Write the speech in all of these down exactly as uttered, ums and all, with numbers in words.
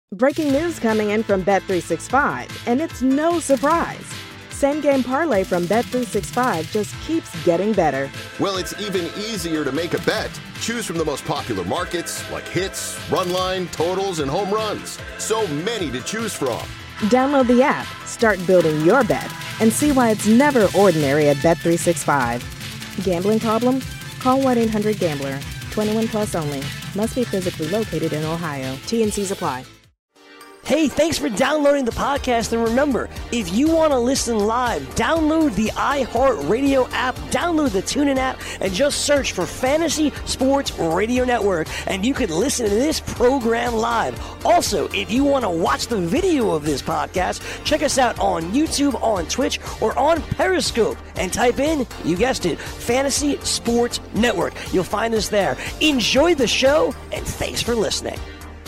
Breaking news coming in from Bet three sixty-five, and it's no surprise. Same Game Parlay from Bet three sixty-five just keeps getting better. Well, it's even easier to make a bet. Choose from the most popular markets like hits, run line, totals, and home runs. So many to choose from. Download the app, start building your bet, and see why it's never ordinary at Bet three sixty-five. Gambling problem? Call one eight hundred gambler. twenty-one plus only. Must be physically located in Ohio. T and C's apply. Hey, thanks for downloading the podcast. And remember, if you want to listen live, download the iHeartRadio app, download the TuneIn app, and just search for Fantasy Sports Radio Network, and you can listen to this program live. Also, if you want to watch the video of this podcast, check us out on YouTube, on Twitch, or on Periscope, and type in, you guessed it, Fantasy Sports Network. You'll find us there. Enjoy the show, and thanks for listening.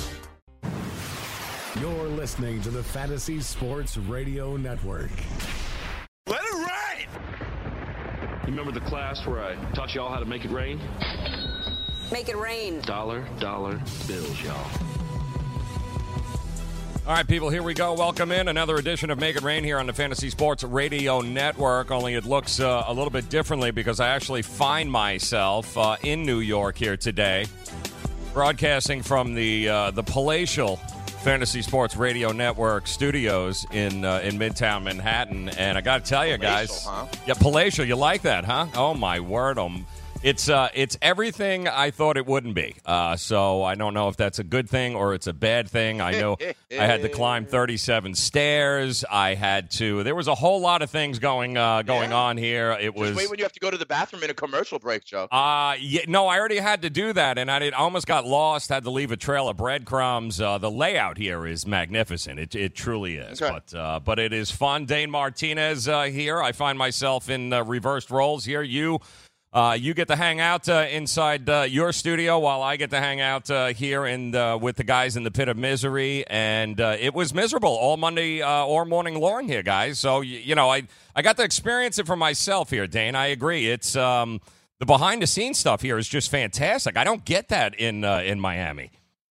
You're listening to the Fantasy Sports Radio Network. Let it rain! You remember the class where I taught y'all how to make it rain? Make it rain. Dollar, dollar bills, y'all. All right, people, here we go. Welcome in another edition of Make It Rain here on the Fantasy Sports Radio Network, only it looks uh, a little bit differently because I actually find myself uh, in New York here today, broadcasting from the uh, the palatial Fantasy Sports Radio Network studios in uh, in Midtown Manhattan, and I got to tell you, guys, huh? yeah, palatial, you like that, huh? Oh my word, um, it's uh, it's everything I thought it wouldn't be. Uh, so I don't know if that's a good thing or it's a bad thing. I know I had to climb thirty-seven stairs. I had to. There was a whole lot of things going uh, going Yeah. on here. It was. Just wait when you have to go to the bathroom in a commercial break, Joe. Uh, yeah, no, I already had to do that, and I did, almost got lost, had to leave a trail of breadcrumbs. Uh, the layout here is magnificent. It it truly is. Okay. But uh, but it is fun. Dane Martinez uh, here. I find myself in uh, reversed roles here. You uh, you get to hang out uh, inside uh, your studio while I get to hang out uh, here in the, with the guys in the pit of misery. And uh, it was miserable all Monday uh, or morning long here, guys. So, you, you know, I, I got to experience it for myself here, Dane. I agree. It's um, the behind-the-scenes stuff here is just fantastic. I don't get that in uh, in Miami.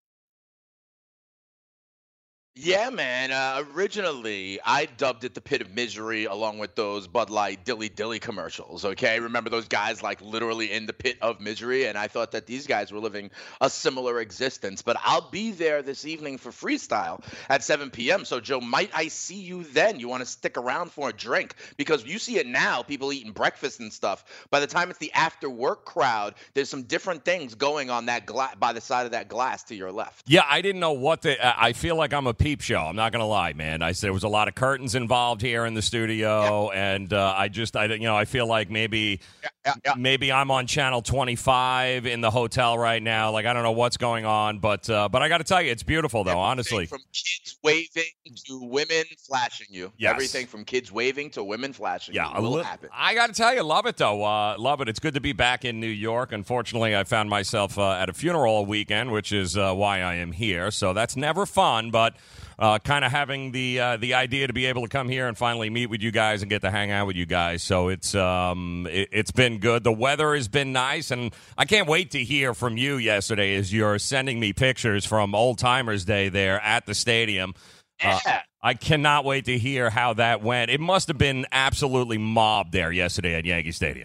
Yeah, man. Uh, originally, I dubbed it the Pit of Misery along with those Bud Light Dilly Dilly commercials, okay? Remember those guys, like, literally in the pit of misery? And I thought that these guys were living a similar existence. But I'll be there this evening for freestyle at seven p.m. So, Joe, might I see you then? You want to stick around for a drink? Because you see it now, people eating breakfast and stuff. By the time it's the after-work crowd, there's some different things going on that gla- by the side of that glass to your left. Yeah, I didn't know what the – I feel like I'm a peep show. I'm not going to lie, man. I said there was a lot of curtains involved here in the studio, yeah. and uh, I just, I, you know, I feel like maybe, yeah, yeah, yeah. maybe I'm on channel twenty-five in the hotel right now. Like I don't know what's going on, but, uh, but I got to tell you, it's beautiful though. Everything honestly, from kids waving to women flashing you. Yes. Everything from kids waving to women flashing yeah, you will li- happen. I got to tell you, love it though. Uh, love it. It's good to be back in New York. Unfortunately, I found myself uh, at a funeral weekend, which is uh, why I am here. So that's never fun, but. Uh, kind of having the uh, the idea to be able to come here and finally meet with you guys and get to hang out with you guys. So it's um it, it's been good. The weather has been nice, and I can't wait to hear from you yesterday as you're sending me pictures from Old Timers Day there at the stadium. Yeah. Uh, I cannot wait to hear how that went. It must have been absolutely mobbed there yesterday at Yankee Stadium.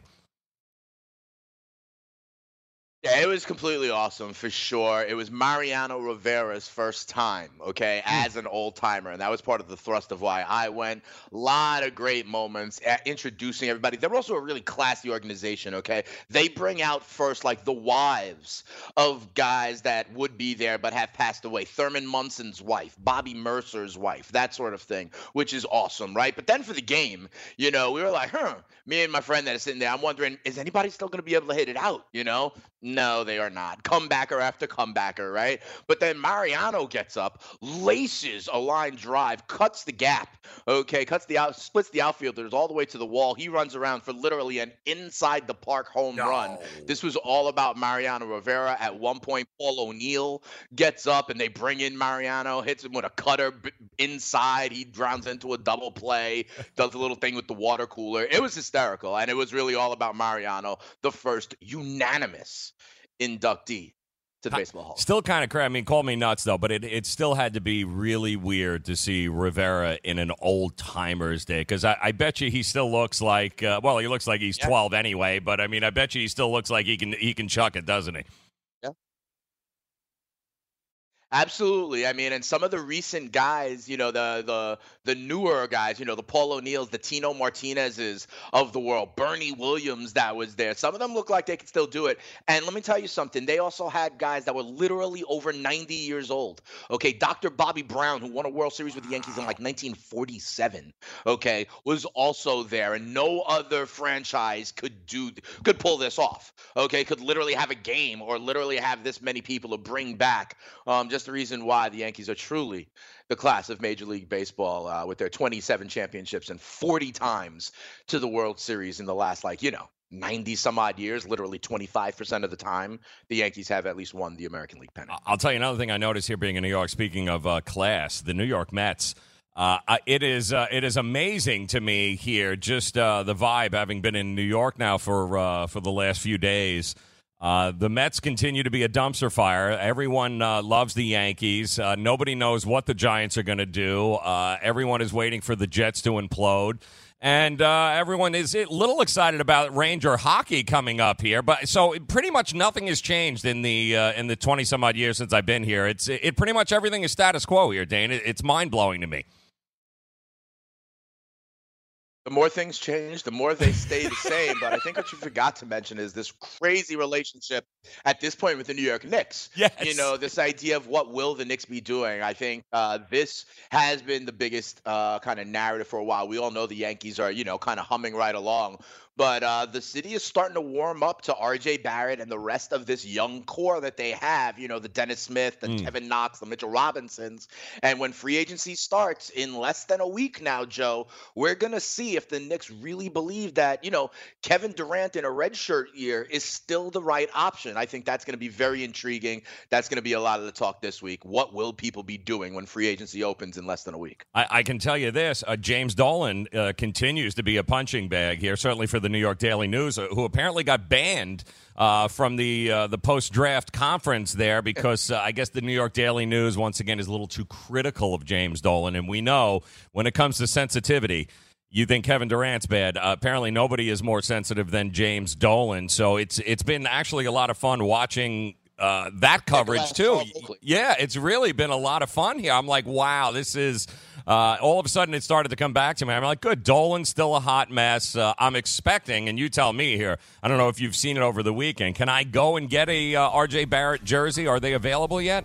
Yeah, it was completely awesome for sure. It was Mariano Rivera's first time, okay, as an old-timer, and that was part of the thrust of why I went. A lot of great moments uh, introducing everybody. They're also a really classy organization, okay? They bring out first, like, the wives of guys that would be there but have passed away. Thurman Munson's wife, Bobby Mercer's wife, that sort of thing, which is awesome, right? But then for the game, you know, we were like, huh, me and my friend that is sitting there, I'm wondering, is anybody still going to be able to hit it out, you know? No, they are not. Comebacker after comebacker, right? But then Mariano gets up, laces a line drive, cuts the gap, okay, cuts the out, splits the outfielders all the way to the wall. He runs around for literally an inside the park home No. run. This was all about Mariano Rivera. At one point, Paul O'Neill gets up and they bring in Mariano, hits him with a cutter b- inside. He drowns into a double play, does a little thing with the water cooler. It was hysterical, and it was really all about Mariano, the first unanimous inductee to the Baseball Hall of Fame. Still kind of crazy. I mean, call me nuts, though, but it, it still had to be really weird to see Rivera in an old-timers day, because I, I bet you he still looks like, uh, well, he looks like he's yeah. twelve anyway, but, I mean, I bet you he still looks like he can he can chuck it, doesn't he? Yeah. Absolutely. I mean, and some of the recent guys, you know, the the the newer guys, you know, the Paul O'Neills, the Tino Martinez's of the world, Bernie Williams that was there. Some of them look like they could still do it. And let me tell you something. They also had guys that were literally over ninety years old. Okay, Doctor Bobby Brown, who won a World Series with the Yankees in like nineteen forty-seven, okay, was also there. And no other franchise could do could pull this off. Okay, could literally have a game or literally have this many people to bring back. Um, just the reason why the Yankees are truly the class of Major League Baseball uh, with their twenty-seven championships and forty times to the World Series in the last, like, you know, ninety some odd years, literally twenty-five percent of the time, the Yankees have at least won the American League pennant. I'll tell you another thing I noticed here being in New York, speaking of uh, class, the New York Mets. Uh, it is uh, it is amazing to me here, just uh, the vibe, having been in New York now for uh, for the last few days. Uh, the Mets continue to be a dumpster fire. Everyone uh, loves the Yankees. Uh, nobody knows what the Giants are going to do. Uh, everyone is waiting for the Jets to implode. And uh, everyone is a little excited about Ranger hockey coming up here. But so pretty much nothing has changed in the uh, in the twenty some odd years since I've been here. It's it pretty much everything is status quo here, Dane. It, it's mind blowing to me. The more things change, the more they stay the same. But I think what you forgot to mention is this crazy relationship at this point with the New York Knicks. Yes. You know, this idea of what will the Knicks be doing. I think uh, this has been the biggest uh, kind of narrative for a while. We all know the Yankees are, you know, kind of humming right along. But uh, the city is starting to warm up to R J Barrett and the rest of this young core that they have, you know, the Dennis Smith, the mm. Kevin Knox, the Mitchell Robinsons. And when free agency starts in less than a week now, Joe, we're going to see if the Knicks really believe that, you know, Kevin Durant in a redshirt year is still the right option. I think that's going to be very intriguing. That's going to be a lot of the talk this week. What will people be doing when free agency opens in less than a week? I, I can tell you this. Uh, James Dolan uh, continues to be a punching bag here, certainly for the New York Daily News, uh, who apparently got banned uh, from the uh, the post-draft conference there because uh, I guess the New York Daily News, once again, is a little too critical of James Dolan. And we know when it comes to sensitivity, you think Kevin Durant's bad. Uh, apparently nobody is more sensitive than James Dolan. So it's it's been actually a lot of fun watching uh, that coverage, too. Yeah, it's really been a lot of fun here. I'm like, wow, this is... Uh, all of a sudden, it started to come back to me. I'm like, good, Dolan's still a hot mess. Uh, I'm expecting, and you tell me here, I don't know if you've seen it over the weekend. Can I go and get a uh, R J Barrett jersey? Are they available yet?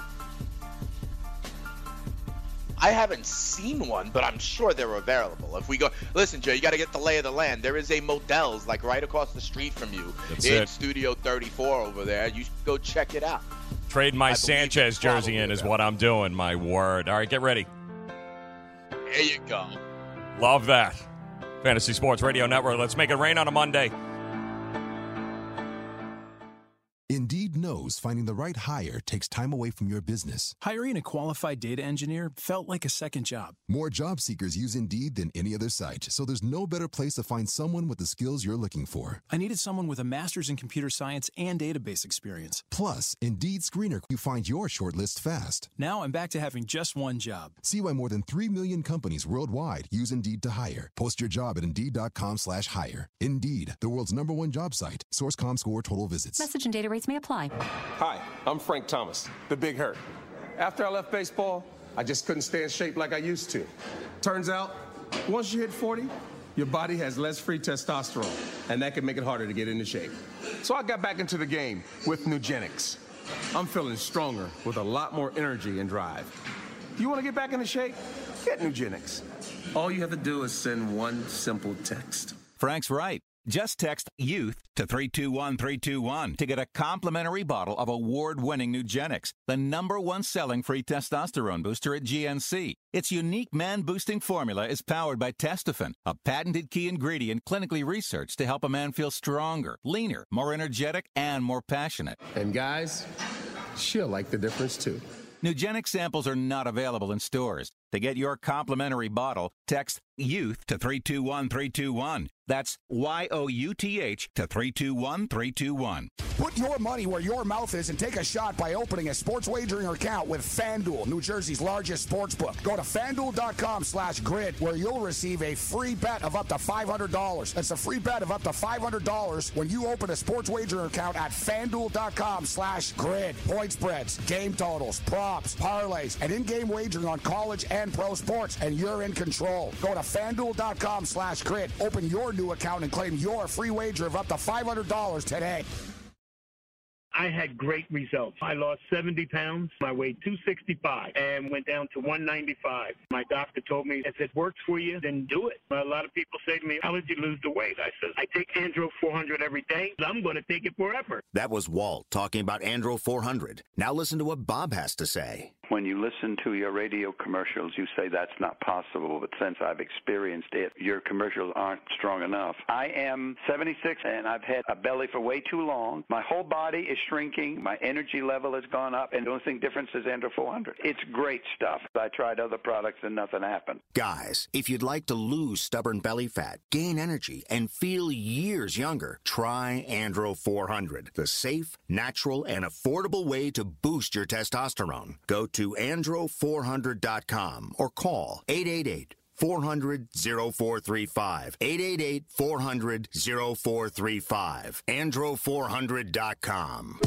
I haven't seen one, but I'm sure they're available. If we go, listen, Joe, you got to get the lay of the land. There is a Modell's, like right across the street from you. That's in it. Studio thirty-four over there. You should go check it out. Trade my Sanchez jersey in is what I'm doing, my word. All right, get ready. There you go. Love that. Fantasy Sports Radio Network. Let's make it rain on a Monday. Indeed knows finding the right hire takes time away from your business. Hiring a qualified data engineer felt like a second job. More job seekers use Indeed than any other site, so there's no better place to find someone with the skills you're looking for. I needed someone with a master's in computer science and database experience. Plus, Indeed Screener, you find your shortlist fast. Now I'm back to having just one job. See why more than three million companies worldwide use Indeed to hire. Post your job at Indeed.com slash hire. Indeed, the world's number one job site. Source dot com score total visits. Message and data rates may apply. Hi, I'm Frank Thomas, the Big Hurt. After I left baseball, I just couldn't stay in shape like I used to. Turns out, once you hit forty, your body has less free testosterone, and that can make it harder to get into shape. So I got back into the game with Nugenics. I'm feeling stronger with a lot more energy and drive. You want to get back into shape? Get Nugenics. All you have to do is send one simple text. Frank's right. Just text YOUTH to three two one three two one to get a complimentary bottle of award-winning Nugenics, the number one selling free testosterone booster at G N C. Its unique man-boosting formula is powered by Testofen, a patented key ingredient clinically researched to help a man feel stronger, leaner, more energetic, and more passionate. And guys, she'll like the difference too. Nugenics samples are not available in stores. To get your complimentary bottle, text YOUTH to three two one three two one. That's Y O U T H to three two one three two one. Put your money where your mouth is and take a shot by opening a sports wagering account with FanDuel, New Jersey's largest sports book. Go to FanDuel.com slash grid where you'll receive a free bet of up to five hundred dollars. That's a free bet of up to five hundred dollars when you open a sports wagering account at FanDuel.com slash grid. Point spreads, game totals, props, parlays, and in-game wagering on college and pro sports, and you're in control. Go to FanDuel.com slash grid. Open your new account and claim your free wager of up to five hundred dollars today. I had great results. I lost seventy pounds. I weighed two sixty-five and went down to one ninety-five. My doctor told me, if it works for you, then do it. A lot of people say to me, how did you lose the weight? I said, I take Andro four hundred every day. I'm going to take it forever. That was Walt talking about Andro four hundred. Now listen to what Bob has to say. When you listen to your radio commercials, you say that's not possible, but since I've experienced it, your commercials aren't strong enough. I am seventy-six, and I've had a belly for way too long. My whole body is shrinking. My energy level has gone up, and the only thing difference is Andro four hundred. It's great stuff. I tried other products, and nothing happened. Guys, if you'd like to lose stubborn belly fat, gain energy, and feel years younger, try Andro four hundred, the safe, natural, and affordable way to boost your testosterone. Go to andro four hundred dot com or call eight eight eight, four hundred, oh four three five, eight eight eight, four hundred, oh four three five, andro four hundred dot com.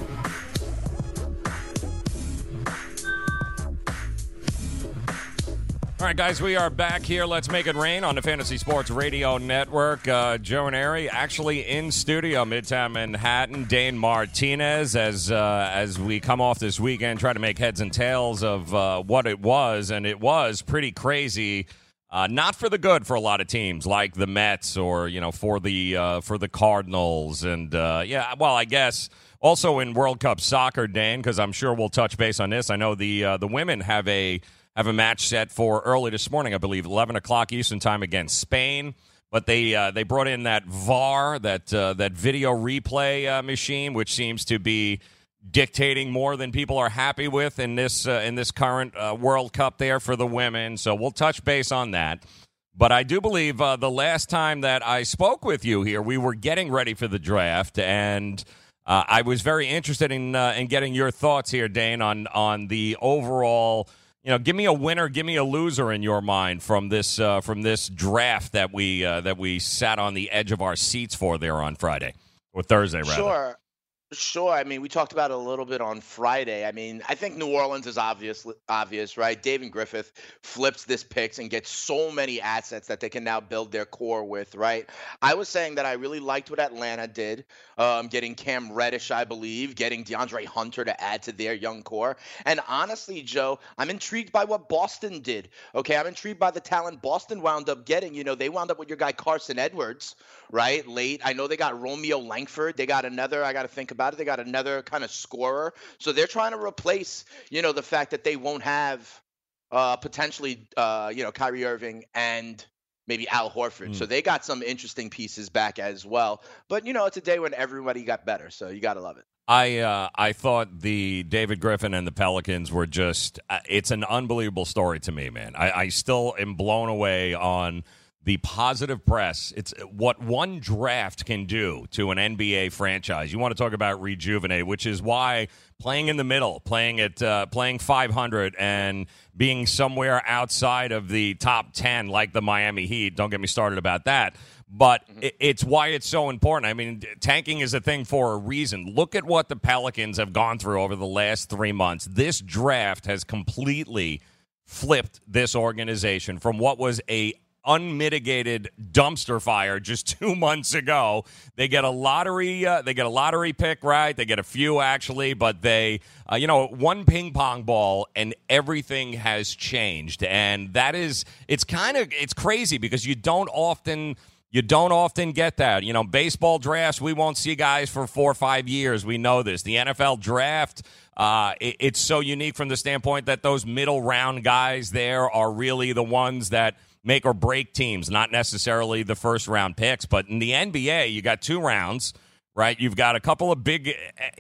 All right, guys, we are back here. Let's make it rain on the Fantasy Sports Radio Network. Uh, Joe and Ari actually in studio, Midtown Manhattan. Dane Martinez, as uh, as we come off this weekend, try to make heads and tails of uh, what it was, and it was pretty crazy. Uh, not for the good for a lot of teams like the Mets or you know for the uh, for the Cardinals, and uh, yeah, well, I guess also in World Cup soccer, Dane, because I'm sure we'll touch base on this. I know the uh, the women have a. have a match set for early this morning, I believe, eleven o'clock Eastern time against Spain. But they uh, they brought in that V A R, that uh, that video replay uh, machine, which seems to be dictating more than people are happy with in this uh, in this current uh, World Cup there for the women. So we'll touch base on that. But I do believe uh, the last time that I spoke with you here, we were getting ready for the draft, and uh, I was very interested in uh, in getting your thoughts here, Dane, on on the overall. You know, give me a winner, give me a loser in your mind from this uh, from this draft that we uh, that we sat on the edge of our seats for there on Friday or Thursday, rather. Sure. Sure. I mean, we talked about it a little bit on Friday. I mean, I think New Orleans is obvious, obvious, right? David Griffith flips this picks and gets so many assets that they can now build their core with, right? I was saying that I really liked what Atlanta did, um, getting Cam Reddish, I believe, getting DeAndre Hunter to add to their young core. And honestly, Joe, I'm intrigued by what Boston did. Okay, I'm intrigued by the talent Boston wound up getting. You know, they wound up with your guy Carson Edwards, right? Late. I know they got Romeo Langford. They got another, I got to think about it. They got another kind of scorer. So they're trying to replace, you know, the fact that they won't have uh, potentially, uh, you know, Kyrie Irving and maybe Al Horford. Mm. So they got some interesting pieces back as well. But, you know, it's a day when everybody got better. So you got to love it. I uh, I thought the David Griffin and the Pelicans were just uh, – it's an unbelievable story to me, man. I, I still am blown away on – the positive press. It's what one draft can do to an N B A franchise. You want to talk about rejuvenate, which is why playing in the middle, playing at uh, playing five hundred and being somewhere outside of the top ten like the Miami Heat, don't get me started about that, but mm-hmm. it, it's why it's so important. I mean, tanking is a thing for a reason. Look at what the Pelicans have gone through over the last three months. This draft has completely flipped this organization from what was a unmitigated dumpster fire just two months ago. They get a lottery. Uh, they get a lottery pick, right? They get a few actually, but they, uh, you know, one ping pong ball, and everything has changed. And that is, it's kind of, it's crazy because you don't often. You don't often get that. You know, baseball drafts, we won't see guys for four or five years. We know this. The N F L draft, uh, it, it's so unique from the standpoint that those middle round guys there are really the ones that make or break teams, not necessarily the first round picks. But in the N B A, you got two rounds, right? You've got a couple of big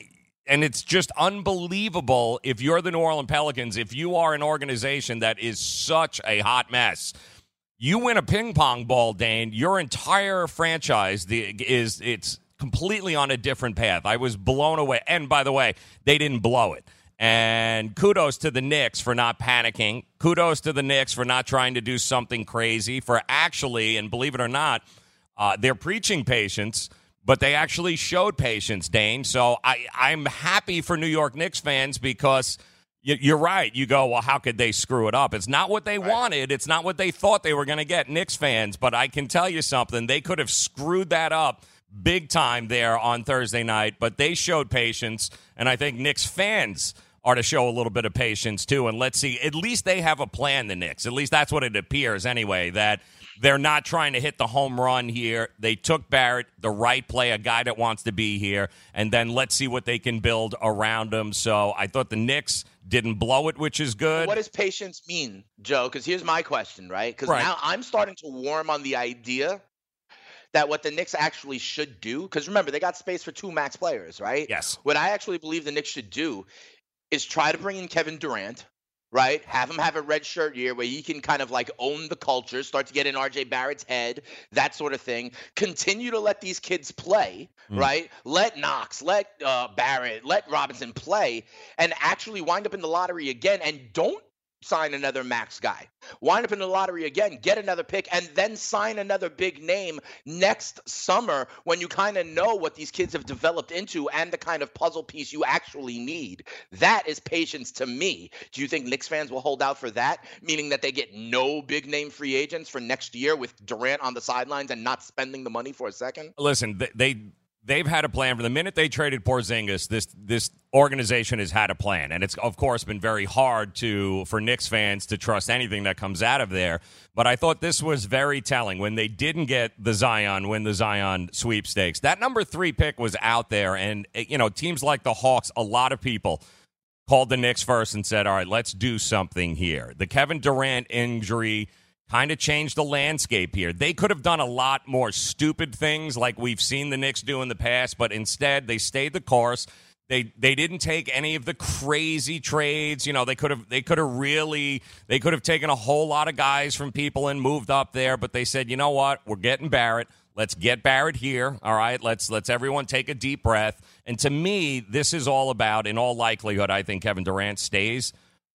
and it's just unbelievable if you're the New Orleans Pelicans, if you are an organization that is such a hot mess. You win a ping pong ball, Dane, your entire franchise the, is it's completely on a different path. I was blown away. And by the way, they didn't blow it. And kudos to the Knicks for not panicking. Kudos to the Knicks for not trying to do something crazy, for actually, and believe it or not, uh, they're preaching patience, but they actually showed patience, Dane. So I, I'm happy for New York Knicks fans because you're right. You go, well, how could they screw it up? It's not what they right. wanted. It's not what they thought they were going to get, Knicks fans. But I can tell you something. They could have screwed that up big time there on Thursday night. But they showed patience. And I think Knicks fans are to show a little bit of patience, too. And let's see. At least they have a plan, the Knicks. At least that's what it appears anyway, that they're not trying to hit the home run here. They took Barrett, the right play, a guy that wants to be here. And then let's see what they can build around him. So I thought the Knicks didn't blow it, which is good. What does patience mean, Joe? Because here's my question, right? Because right. now I'm starting to warm on the idea that what the Knicks actually should do, because remember, they got space for two max players, right? Yes. What I actually believe the Knicks should do is try to bring in Kevin Durant, right? Have him have a red shirt year where he can kind of like own the culture, start to get in R J Barrett's head, that sort of thing. Continue to let these kids play, mm. right? Let Knox, let uh, Barrett, let Robinson play, and actually wind up in the lottery again. And don't sign another max guy. Wind up in the lottery again, get another pick, and then sign another big name next summer when you kind of know what these kids have developed into and the kind of puzzle piece you actually need. That is patience to me. Do you think Knicks fans will hold out for that, meaning that they get no big name free agents for next year with Durant on the sidelines and not spending the money for a second? Listen, they they've had a plan from the minute they traded Porzingis. This this organization has had a plan, and it's of course been very hard to for Knicks fans to trust anything that comes out of there. But I thought this was very telling when they didn't get the Zion, win the Zion sweepstakes. That number three pick was out there, and you know teams like the Hawks, a lot of people called the Knicks first and said, "All right, let's do something here." The Kevin Durant injury kind of changed the landscape here. They could have done a lot more stupid things like we've seen the Knicks do in the past, but instead they stayed the course. They they didn't take any of the crazy trades. You know, they could have they could have really they could have taken a whole lot of guys from people and moved up there, but they said, "You know what? We're getting Barrett. Let's get Barrett here. All right, let's let's everyone take a deep breath." And to me, this is all about, in all likelihood, I think Kevin Durant stays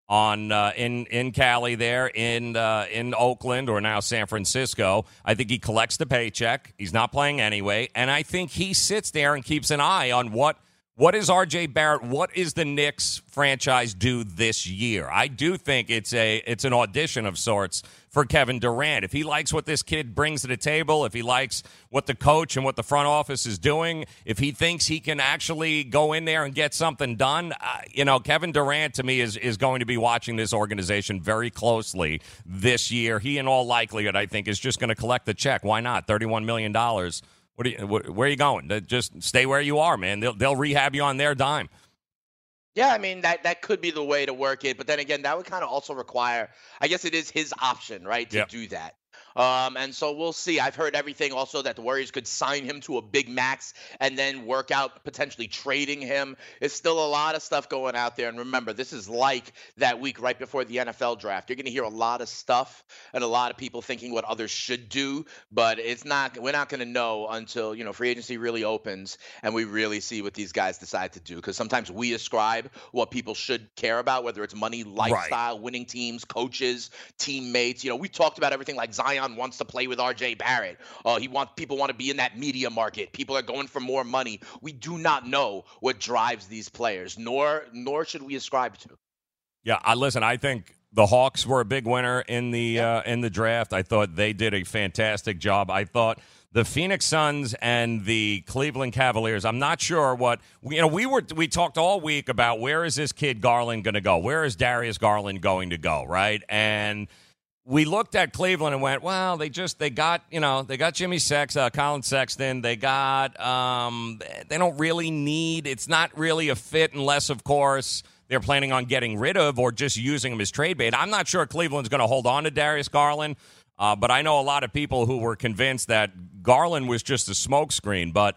on uh, in in Cali there, in uh, in Oakland or now San Francisco. I think he collects the paycheck. He's not playing anyway, and I think he sits there and keeps an eye on what what is R J Barrett, what is the Knicks franchise do this year. I do think it's a it's an audition of sorts for Kevin Durant. If he likes what this kid brings to the table, if he likes what the coach and what the front office is doing, if he thinks he can actually go in there and get something done, uh, you know, Kevin Durant, to me, is, is going to be watching this organization very closely this year. He, in all likelihood, I think, is just going to collect the check. Why not? thirty-one million dollars. What are you, where are you going? Just stay where you are, man. They'll, they'll rehab you on their dime. Yeah, I mean, that, that could be the way to work it. But then again, that would kind of also require, I guess it is his option, right, to yep. do that. Um, and so we'll see. I've heard everything also that the Warriors could sign him to a big max and then work out potentially trading him. It's still a lot of stuff going out there. And remember, this is like that week right before the N F L draft. You're going to hear a lot of stuff and a lot of people thinking what others should do, but it's not, we're not going to know until, you know, free agency really opens and we really see what these guys decide to do. Because sometimes we ascribe what people should care about, whether it's money, lifestyle, right. winning teams, coaches, teammates. You know, we talked about everything like Zion wants to play with R J Barrett. Uh, he wants people want to be in that media market. People are going for more money. We do not know what drives these players, nor nor should we ascribe to. Yeah, I listen. I think the Hawks were a big winner in the yeah. uh, in the draft. I thought they did a fantastic job. I thought the Phoenix Suns and the Cleveland Cavaliers, I'm not sure what you know. We were we talked all week about where is this kid Garland going to go? Where is Darius Garland going to go? Right, and we looked at Cleveland and went, well, they just, they got, you know, they got Jimmy Sex, uh, Colin Sexton. They got, um, they don't really need, it's not really a fit unless, of course, they're planning on getting rid of or just using him as trade bait. I'm not sure Cleveland's going to hold on to Darius Garland, uh, but I know a lot of people who were convinced that Garland was just a smokescreen. But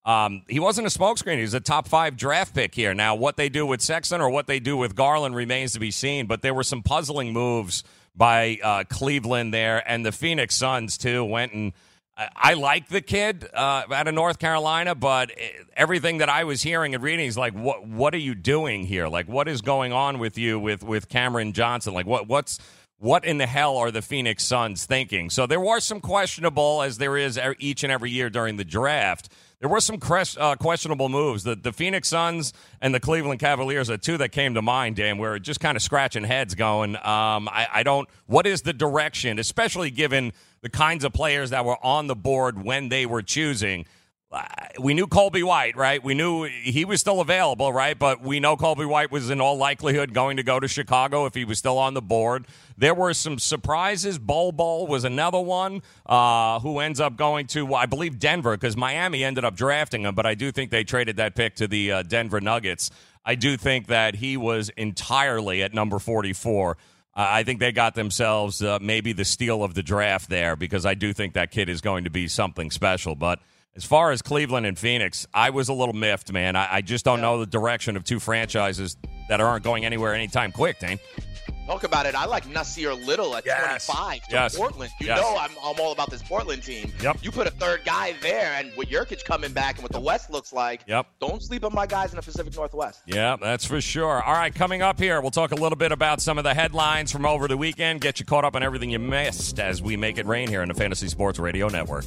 Um, he wasn't a smokescreen. He was a top five draft pick here. Now, what they do with Sexton or what they do with Garland remains to be seen, but there were some puzzling moves by uh, Cleveland there, and the Phoenix Suns, too, went and I, I like the kid uh, out of North Carolina, but everything that I was hearing and reading is like, what what are you doing here? Like, what is going on with you with, with Cameron Johnson? Like, what what's what in the hell are the Phoenix Suns thinking? So there were some questionable, as there is each and every year during the draft, there were some cres- uh, questionable moves. The, the Phoenix Suns and the Cleveland Cavaliers are two that came to mind, Dan, where just kind of scratching heads going, um, I, I don't, what is the direction, especially given the kinds of players that were on the board when they were choosing? Uh, we knew Colby White, right? We knew he was still available, right? But we know Colby White was in all likelihood going to go to Chicago if he was still on the board. There were some surprises. Bol Bol was another one uh, who ends up going to, I believe, Denver, because Miami ended up drafting him, but I do think they traded that pick to the uh, Denver Nuggets. I do think that he was entirely at number forty-four. Uh, I think they got themselves uh, maybe the steal of the draft there, because I do think that kid is going to be something special. But as far as Cleveland and Phoenix, I was a little miffed, man. I, I just don't yeah. know the direction of two franchises that aren't going anywhere anytime quick, Dane. Talk about it. I like Nasir Little at yes. twenty-five to yes. Portland. You yes. know I'm, I'm all about this Portland team. Yep. You put a third guy there, and with Jokic coming back and what the West looks like, yep. don't sleep on my guys in the Pacific Northwest. Yeah, that's for sure. All right, coming up here, we'll talk a little bit about some of the headlines from over the weekend, get you caught up on everything you missed as we make it rain here on the Fantasy Sports Radio Network.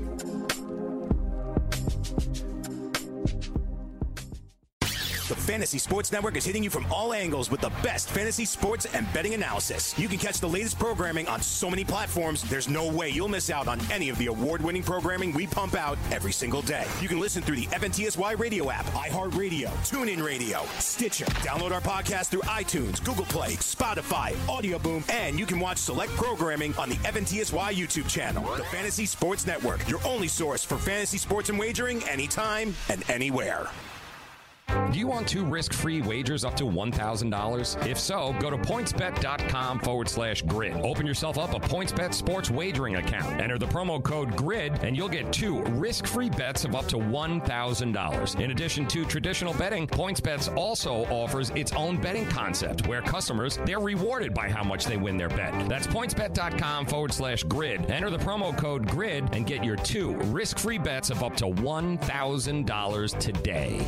The Fantasy Sports Network is hitting you from all angles with the best fantasy sports and betting analysis. You can catch the latest programming on so many platforms, there's no way you'll miss out on any of the award-winning programming we pump out every single day. You can listen through the F N T S Y radio app, iHeartRadio, TuneIn Radio, Stitcher. Download our podcast through iTunes, Google Play, Spotify, Audio Boom, and you can watch select programming on the F N T S Y YouTube channel. The Fantasy Sports Network, your only source for fantasy sports and wagering anytime and anywhere. Do you want two risk-free wagers up to one thousand dollars? If so, go to PointsBet.com forward slash grid. Open yourself up a PointsBet sports wagering account. Enter the promo code GRID, and you'll get two risk-free bets of up to one thousand dollars. In addition to traditional betting, PointsBet also offers its own betting concept, where customers, they're rewarded by how much they win their bet. That's PointsBet.com forward slash grid. Enter the promo code GRID and get your two risk-free bets of up to one thousand dollars today.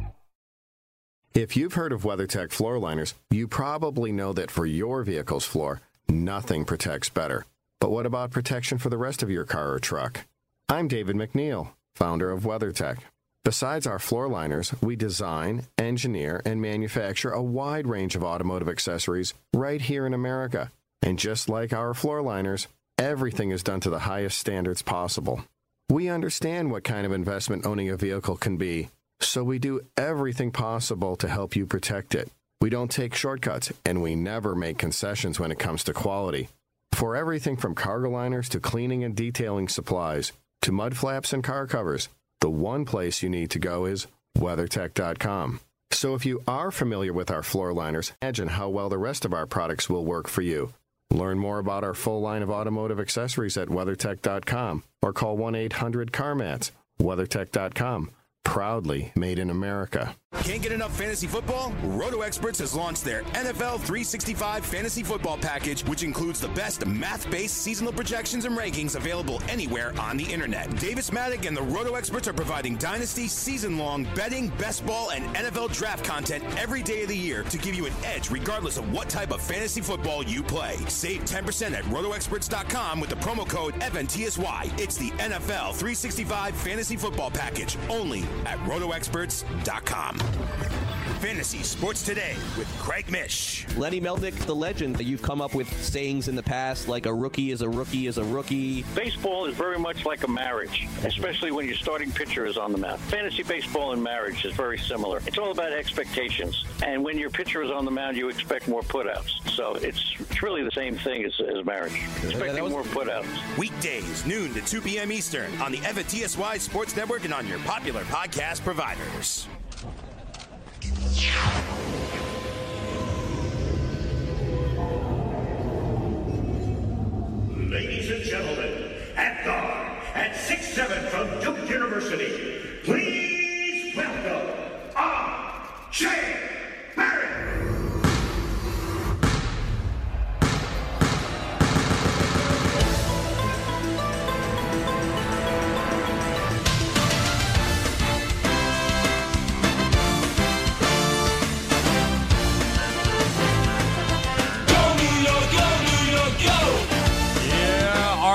If you've heard of WeatherTech floor liners, you probably know that for your vehicle's floor, nothing protects better. But what about protection for the rest of your car or truck? I'm David McNeil, founder of WeatherTech. Besides our floor liners, we design, engineer, and manufacture a wide range of automotive accessories right here in America. And just like our floor liners, everything is done to the highest standards possible. We understand what kind of investment owning a vehicle can be, so we do everything possible to help you protect it. We don't take shortcuts, and we never make concessions when it comes to quality. For everything from cargo liners to cleaning and detailing supplies to mud flaps and car covers, the one place you need to go is WeatherTech dot com. So if you are familiar with our floor liners, imagine how well the rest of our products will work for you. Learn more about our full line of automotive accessories at WeatherTech dot com or call one eight hundred CarMats. WeatherTech dot com. Proudly made in America. Can't get enough fantasy football? Roto Experts has launched their N F L three sixty-five Fantasy Football Package, which includes the best math-based seasonal projections and rankings available anywhere on the internet. Davis Maddock and the Roto Experts are providing dynasty, season-long betting, best ball, and N F L draft content every day of the year to give you an edge regardless of what type of fantasy football you play. Save ten percent at Roto Experts dot com with the promo code F N T S Y. It's the N F L three sixty-five Fantasy Football Package, only at Roto Experts dot com. Fantasy Sports Today with Craig Mish. Lenny Melnick, the legend. You've come up with sayings in the past like a rookie is a rookie is a rookie. Baseball is very much like a marriage, especially when your starting pitcher is on the mound. Fantasy baseball and marriage is very similar. It's all about expectations. And when your pitcher is on the mound, you expect more putouts. So it's, it's really the same thing as, as marriage. Expecting yeah, was... more putouts. Weekdays, noon to two p.m. Eastern on the F N T S Y Sports Network and on your popular podcast providers. Ladies and gentlemen, at guard, at six seven from Duke University, please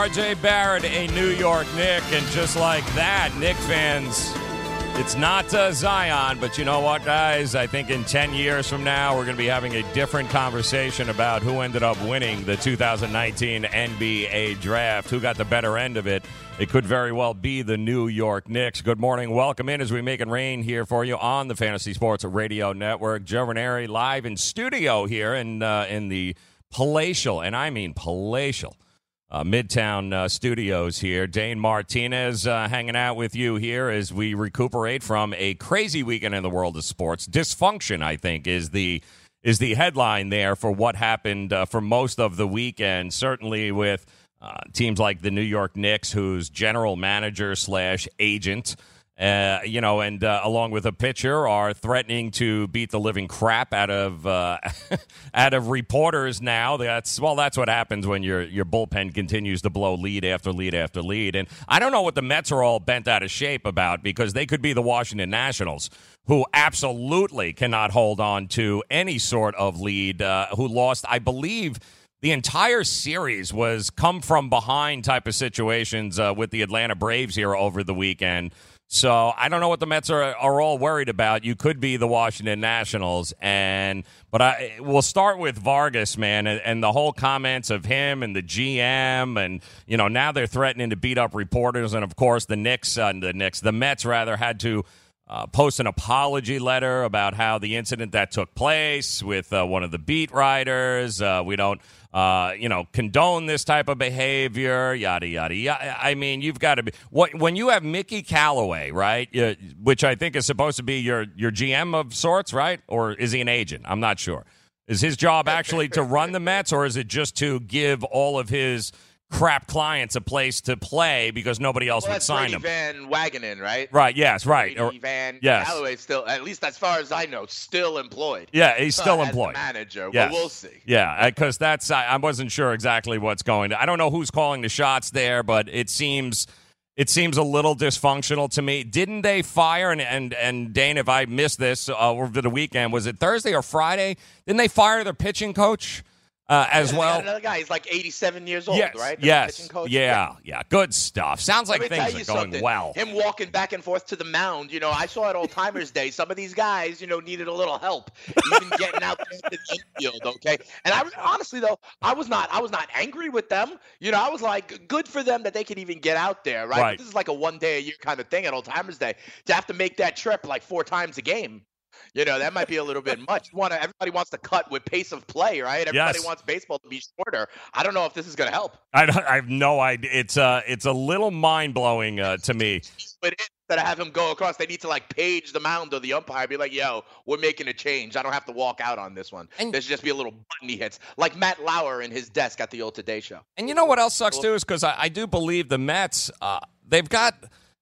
R J Barrett, a New York Knick, and just like that, Knick fans, it's not uh, Zion, but you know what, guys? I think in ten years from now, we're going to be having a different conversation about who ended up winning the two thousand nineteen N B A draft, who got the better end of it. It could very well be the New York Knicks. Good morning. Welcome in as we make it rain here for you on the Fantasy Sports Radio Network. Joe Ranieri live in studio here in, uh, in the palatial, and I mean palatial, Uh, Midtown uh, Studios here. Dane Martinez uh, hanging out with you here as we recuperate from a crazy weekend in the world of sports. Dysfunction, I think, is the is the headline there for what happened uh, for most of the weekend. Certainly with uh, teams like the New York Knicks, whose general manager slash agent, Uh, you know, and uh, along with a pitcher, are threatening to beat the living crap out of uh, out of reporters now. That's well, that's what happens when your your bullpen continues to blow lead after lead after lead. And I don't know what the Mets are all bent out of shape about, because they could be the Washington Nationals, who absolutely cannot hold on to any sort of lead, uh, who lost, I believe, the entire series was come from behind type of situations uh, with the Atlanta Braves here over the weekend. So I don't know what the Mets are, are all worried about. You could be the Washington Nationals, and but I we'll start with Vargas, man, and, and the whole comments of him and the G M, and you know now they're threatening to beat up reporters, and of course the Knicks, uh, the Knicks, the Mets rather had to uh, post an apology letter about how the incident that took place with uh, one of the beat writers. Uh, we don't. Uh, you know, condone this type of behavior, yada, yada, yada. I mean, you've got to be what, – when you have Mickey Callaway, right, uh, which I think is supposed to be your, your G M of sorts, right, or is he an agent? I'm not sure. Is his job actually to run the Mets, or is it just to give all of his crap clients a place to play because nobody else well, would that's sign Brady them? Van Wagenen, right? Right, yes, right. Brady or, Van yes. Callaway still, at least as far as I know, still employed. Yeah, he's still as employed. The manager, yes. but we'll see. Yeah, because that's I, I wasn't sure exactly what's going to. I don't know who's calling the shots there, but it seems it seems a little dysfunctional to me. Didn't they fire and and, and Dane, if I missed this uh, over the weekend, was it Thursday or Friday? Didn't they fire their pitching coach? Uh, as yeah, well, another guy. He's like eighty-seven years old, yes, right? The yes, coach? yeah, yeah. Good stuff. Sounds like Let me things tell are you going something. well. Him walking back and forth to the mound. You know, I saw at Old Timers Day. Some of these guys, you know, needed a little help, even getting out there to the infield. Okay, and I honestly though, I was not, I was not angry with them. You know, I was like, good for them that they could even get out there, right? Right. But this is like a one day a year kind of thing at Old Timers Day to have to make that trip like four times a game. You know, that might be a little bit much. You want to, everybody wants to cut with pace of play, right? Everybody Yes. wants baseball to be shorter. I don't know if this is going to help. I, don't- I have no idea. It's uh, it's a little mind blowing uh, to me. But instead of have him go across, they need to like page the mound or the umpire, be like, "Yo, we're making a change. I don't have to walk out on this one. There should just be a little button he hits, like Matt Lauer in his desk at the old Today Show." And you know what else sucks too is because I, I do believe the Mets, uh, they've got.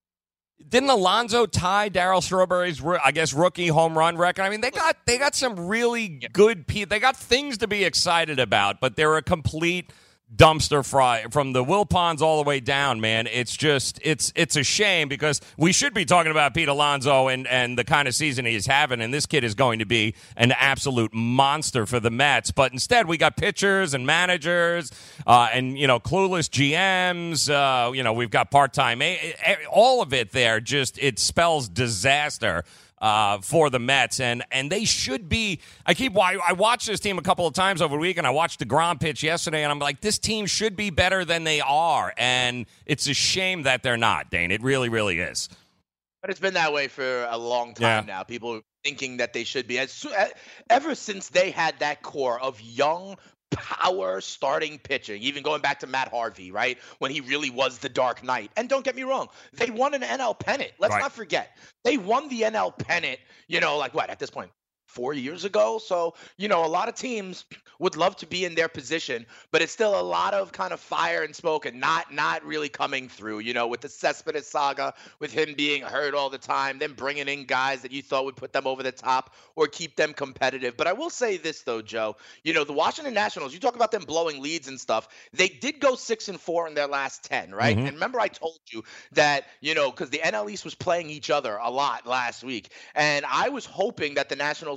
Didn't Alonso tie Darryl Strawberry's, I guess, rookie home run record? I mean, they got they got some really good people. They got things to be excited about, but they're a complete dumpster fire from the Wilpons all the way down, man. It's just it's it's a shame because we should be talking about Pete Alonso and, and the kind of season he's having, and this kid is going to be an absolute monster for the Mets. But instead, we got pitchers and managers uh, and, you know, clueless G Ms. Uh, you know, we've got part-time. A- a- all of it there just it spells disaster. Uh, for the Mets, and and they should be. I keep. I, I watched this team a couple of times over the weekend. I watched DeGrom pitch yesterday, and I'm like, this team should be better than they are, and it's a shame that they're not. Dane, it really, really is. But it's been that way for a long time Yeah. now. People thinking that they should be. As, soo- ever since they had that core of young, power starting pitching, even going back to Matt Harvey, right? When he really was the Dark Knight. And don't get me wrong, they won an N L pennant. Let's Right. not forget. They won the N L pennant, you know, like what, at this point? Four years ago. So, you know, a lot of teams would love to be in their position, but it's still a lot of kind of fire and smoke and not not really coming through, you know, with the Cespedes saga, with him being hurt all the time, then bringing in guys that you thought would put them over the top or keep them competitive. But I will say this, though, Joe, you know, the Washington Nationals, you talk about them blowing leads and stuff. They did go six and four in their last ten, right? Mhm. And remember I told you that, you know, because the N L East was playing each other a lot last week. And I was hoping that the Nationals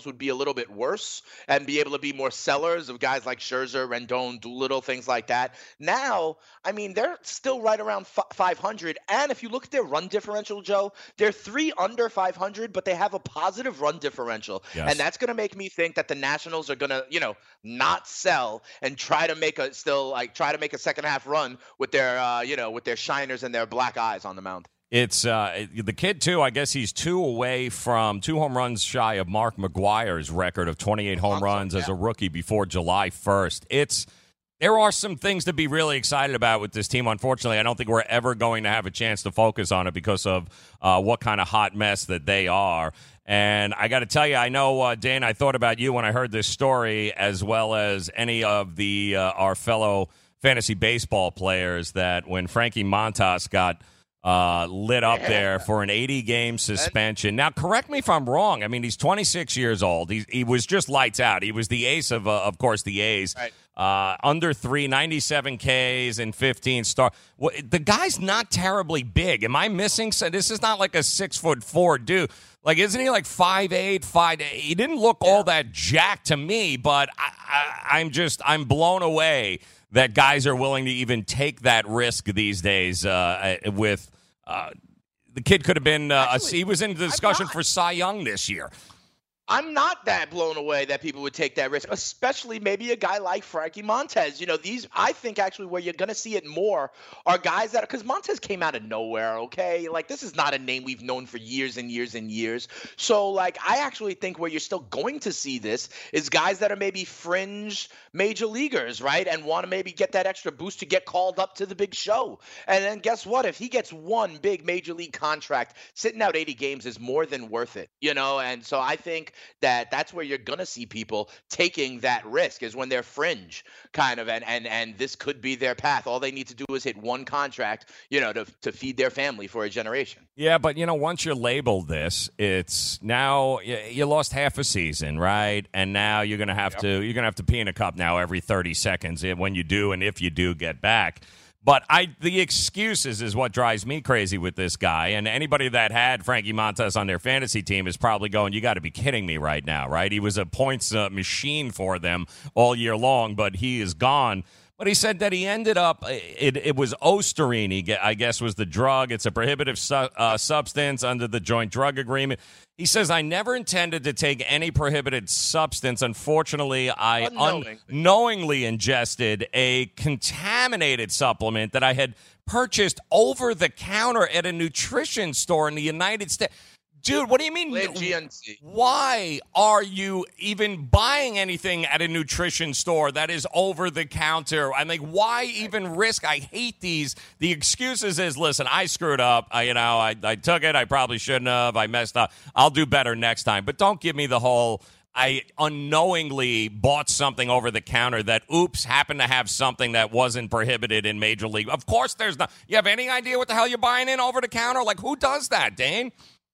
Nationals would be a little bit worse and be able to be more sellers of guys like Scherzer, Rendon, Doolittle, things like that. Now, I mean, they're still right around five hundred. And if you look at their run differential, Joe, they're three under five hundred, but they have a positive run differential. Yes. And that's going to make me think that the Nationals are going to, you know, not sell and try to make a still like try to make a second half run with their, uh, you know, with their shiners and their black eyes on the mound. It's uh, the kid, too. I guess he's two away from two home runs shy of Mark McGwire's record of twenty-eight home runs as a rookie before July first. It's there are some things to be really excited about with this team. Unfortunately, I don't think we're ever going to have a chance to focus on it because of uh, what kind of hot mess that they are. And I got to tell you, I know, uh, Dane, I thought about you when I heard this story, as well as any of the uh, our fellow fantasy baseball players, that when Frankie Montas got Uh, lit up yeah. there for an eighty-game suspension. Now, correct me if I'm wrong. I mean, he's twenty-six years old. He, he was just lights out. He was the ace of, uh, of course, the A's. Right. Uh, under three, ninety-seven Ks and fifteen star. Well, the guy's not terribly big. Am I missing? So this is not like a six foot four dude. Like, isn't he like five eight, five eight? He didn't look yeah. all that jacked to me, but I, I, I'm just I'm blown away that guys are willing to even take that risk these days uh, with. Uh, the kid could have been, uh, Actually, a, he was in the discussion for Cy Young this year. I'm not that blown away that people would take that risk, especially maybe a guy like Frankie Montas. You know, these, I think actually where you're going to see it more are guys that, because Montas came out of nowhere, okay? Like, this is not a name we've known for years and years and years. So, like, I actually think where you're still going to see this is guys that are maybe fringe major leaguers, right? And want to maybe get that extra boost to get called up to the big show. And then guess what? If he gets one big major league contract, sitting out eighty games is more than worth it, you know? And so I think that that's where you're going to see people taking that risk, is when they're fringe kind of, and, and, and this could be their path. All they need to do is hit one contract, you know, to, to feed their family for a generation. Yeah, but, you know, once you're labeled this, it's now you, you lost half a season, right? And now you're going to have yep. to, you're going to have to pee in a cup now every thirty seconds when you do, and if you do get back. But I, the excuses is what drives me crazy with this guy. And anybody that had Frankie Montas on their fantasy team is probably going, you got to be kidding me right now, right? He was a points uh, machine for them all year long, but he is gone. But he said that he ended up, it, it was Osterine, he, I guess, was the drug. It's a prohibitive su- uh, substance under the joint drug agreement. He says, I never intended to take any prohibited substance. Unfortunately, I unknowingly, unknowingly ingested a contaminated supplement that I had purchased over the counter at a nutrition store in the United States. Dude, what do you mean? G N C. Why are you even buying anything at a nutrition store that is over the counter? I'm like, why even risk? I hate these. The excuses is, listen, I screwed up. I, you know, I, I took it. I probably shouldn't have. I messed up. I'll do better next time. But don't give me the whole, I unknowingly bought something over the counter that, oops, happened to have something that wasn't prohibited in Major League. Of course there's not. You have any idea what the hell you're buying in over the counter? Like, who does that, Dane?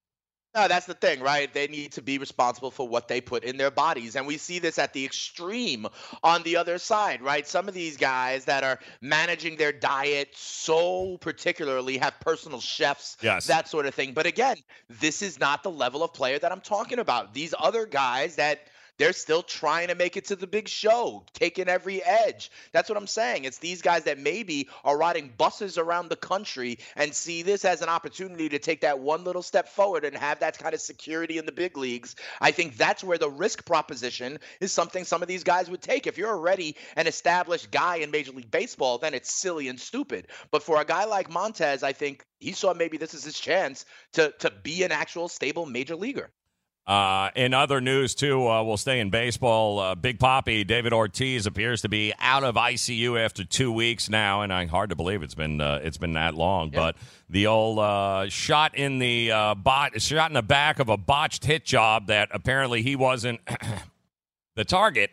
No, that's the thing, right? They need to be responsible for what they put in their bodies. And we see this at the extreme on the other side, right? Some of these guys that are managing their diet so particularly, have personal chefs, yes. that sort of thing. But again, this is not the level of player that I'm talking about. These other guys that they're still trying to make it to the big show, taking every edge. That's what I'm saying. It's these guys that maybe are riding buses around the country and see this as an opportunity to take that one little step forward and have that kind of security in the big leagues. I think that's where the risk proposition is something some of these guys would take. If you're already an established guy in Major League Baseball, then it's silly and stupid. But for a guy like Montas, I think he saw maybe this is his chance to, to be an actual stable major leaguer. Uh, in other news, too, uh, we'll stay in baseball. Uh, Big Papi, David Ortiz, appears to be out of I C U after two weeks now, and I hard to believe it's been uh, it's been that long. Yeah. But the old uh, shot in the uh, bot, shot in the back of a botched hit job that apparently he wasn't the target,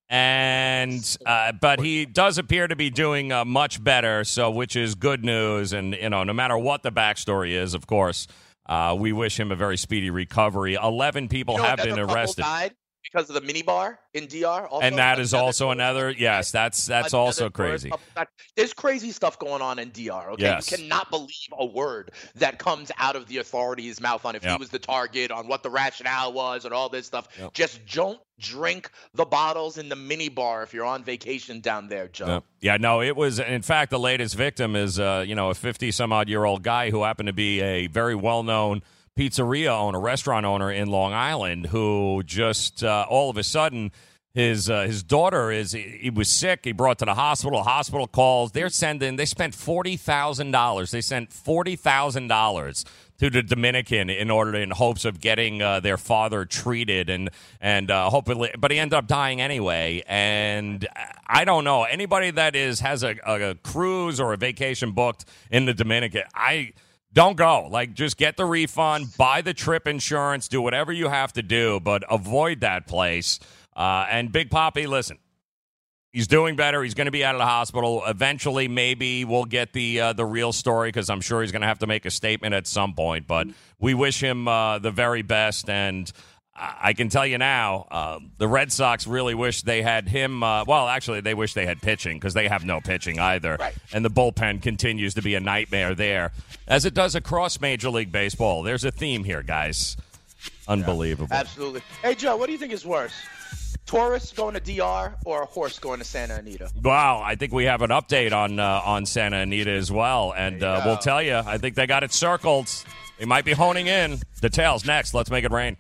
and uh, but he does appear to be doing uh, much better. So, which is good news, and you know, no matter what the backstory is, of course. Uh, we wish him a very speedy recovery. Eleven people you know, have been arrested. Died? because of the minibar in D R. Also, and that is also another, yes, that's that's another also crazy. word. There's crazy stuff going on in D R, okay? Yes. You cannot believe a word that comes out of the authorities' mouth on if Yep. he was the target, on what the rationale was, and all this stuff. Yep. Just don't drink the bottles in the minibar if you're on vacation down there, Joe. Yeah. yeah, no, it was, in fact, the latest victim is, uh, you know, a fifty-some-odd-year-old guy who happened to be a very well-known pizzeria owner, restaurant owner in Long Island, who just uh, all of a sudden his uh, his daughter is he, he was sick. He brought to the hospital. Hospital calls. They're sending. They spent forty thousand dollars. They sent forty thousand dollars to the Dominican in order to, in hopes of getting uh, their father treated and and uh, hopefully, but he ended up dying anyway. And I don't know anybody that is has a, a cruise or a vacation booked in the Dominican. I. Don't go. Like, just get the refund, buy the trip insurance, do whatever you have to do, but avoid that place. Uh, and Big Papi, listen, he's doing better. He's going to be out of the hospital. Eventually, maybe we'll get the uh, the real story because I'm sure he's going to have to make a statement at some point. But we wish him uh, the very best. And I can tell you now, uh, the Red Sox really wish they had him. Uh, well, actually, they wish they had pitching because they have no pitching either. Right. And the bullpen continues to be a nightmare there, as it does across Major League Baseball. There's a theme here, guys. Unbelievable. Yeah, absolutely. Hey, Joe, what do you think is worse? Tourists going to D R or a horse going to Santa Anita? Wow, I think we have an update on uh, on Santa Anita as well. And uh, we'll tell you, I think they got it circled. They might be honing in. Details next. Let's make it rain.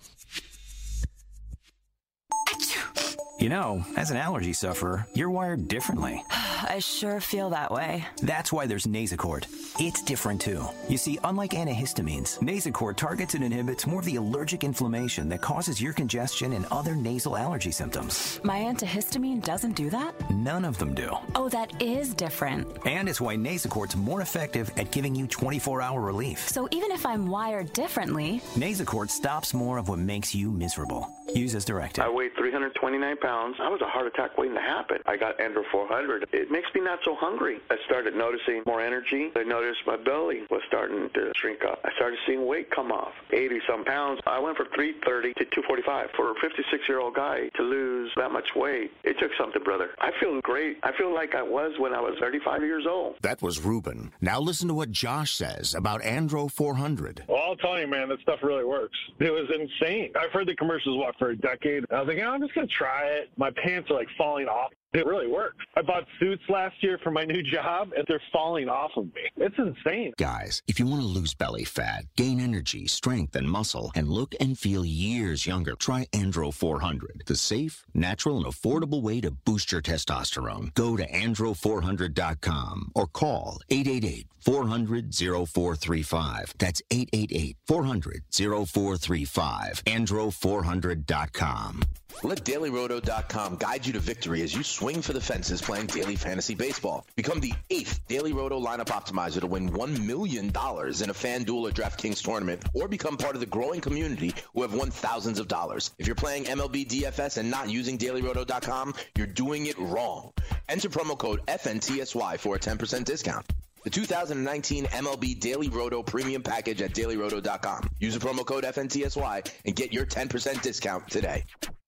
You know, as an allergy sufferer, you're wired differently. I sure feel that way. That's why there's Nasacort. It's different, too. You see, unlike antihistamines, Nasacort targets and inhibits more of the allergic inflammation that causes ear congestion and other nasal allergy symptoms. My antihistamine doesn't do that? None of them do. Oh, that is different. And it's why Nasacort's more effective at giving you twenty-four hour relief. So even if I'm wired differently, Nasacort stops more of what makes you miserable. Use as directed. I weighed three hundred twenty-nine pounds. I was a heart attack waiting to happen. I got Andro four hundred. It makes me not so hungry. I started noticing more energy. I noticed my belly was starting to shrink up. I started seeing weight come off. eighty-some pounds. I went from three thirty to two forty-five. For a fifty-six-year-old guy to lose that much weight, it took something, brother. I feel great. I feel like I was when I was thirty-five years old. That was Ruben. Now listen to what Josh says about Andro four hundred. Well, I'll tell you, man, that stuff really works. It was insane. I've heard the commercials, what, for a decade. I was like, oh, I'm just going to try it. My pants are, like, falling off. It really works. I bought suits last year for my new job, and they're falling off of me. It's insane. Guys, if you want to lose belly fat, gain energy, strength, and muscle, and look and feel years younger, try Andro four hundred, the safe, natural, and affordable way to boost your testosterone. Go to andro four hundred dot com or call eight eight eight, four hundred, oh four three five. That's eight eight eight, four hundred, oh four three five. andro four hundred dot com. Let daily roto dot com guide you to victory as you swing for the fences playing daily fantasy baseball. Become the eighth Daily Roto lineup optimizer to win one million dollars in a FanDuel or DraftKings tournament, or become part of the growing community who have won thousands of dollars. If you're playing M L B D F S and not using daily roto dot com, you're doing it wrong. Enter promo code F N T S Y for a ten percent discount. The two thousand nineteen M L B Daily Roto Premium Package at daily roto dot com. Use the promo code F N T S Y and get your ten percent discount today.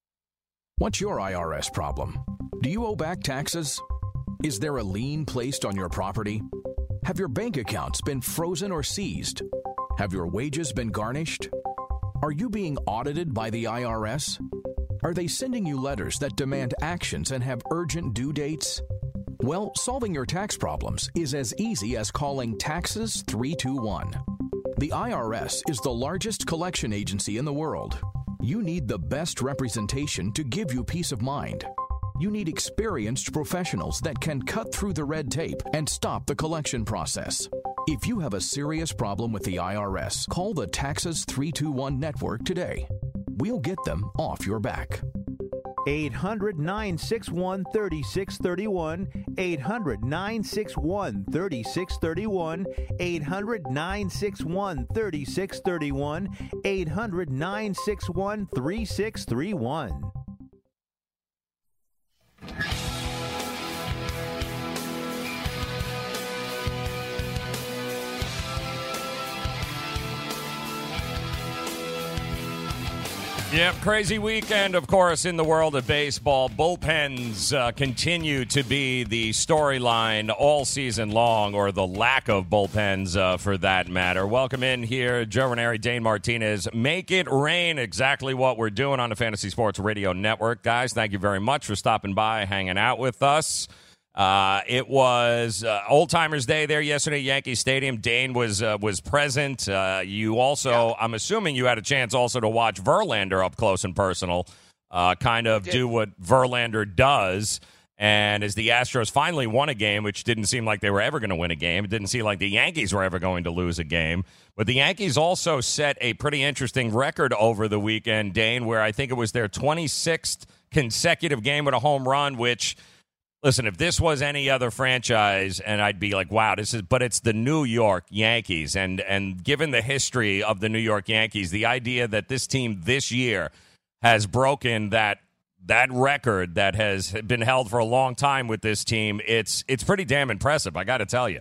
What's your I R S problem? Do you owe back taxes? Is there a lien placed on your property? Have your bank accounts been frozen or seized? Have your wages been garnished? Are you being audited by the I R S? Are they sending you letters that demand actions and have urgent due dates? Well, solving your tax problems is as easy as calling Taxes three two one. The I R S is the largest collection agency in the world. You need the best representation to give you peace of mind. You need experienced professionals that can cut through the red tape and stop the collection process. If you have a serious problem with the I R S, call the Taxes three two one network today. We'll get them off your back. eight hundred, nine six one, three six three one, eight hundred, nine six one, three six three one, eight hundred, nine six one, three six three one, eight hundred, nine six one, three six three one. Yep, crazy weekend, of course, in the world of baseball. Bullpens uh, continue to be the storyline all season long, or the lack of bullpens uh, for that matter. Welcome in here, Joe Ranieri, Dane Martinez. Make it rain, exactly what we're doing on the Fantasy Sports Radio Network. Guys, thank you very much for stopping by, hanging out with us. Uh, it was uh, Old Timers Day there yesterday at Yankee Stadium. Dane was uh, was present. Uh, you also, yeah. I'm assuming you had a chance also to watch Verlander up close and personal, uh, kind of do what Verlander does. And as the Astros finally won a game, which didn't seem like they were ever going to win a game, it didn't seem like the Yankees were ever going to lose a game. But the Yankees also set a pretty interesting record over the weekend, Dane, where I think it was their twenty-sixth consecutive game with a home run, which... Listen, if this was any other franchise, and I'd be like, wow, this is, but it's the New York Yankees. And, and given the history of the New York Yankees, the idea that this team this year has broken that that record that has been held for a long time with this team, it's it's pretty damn impressive, I got to tell you.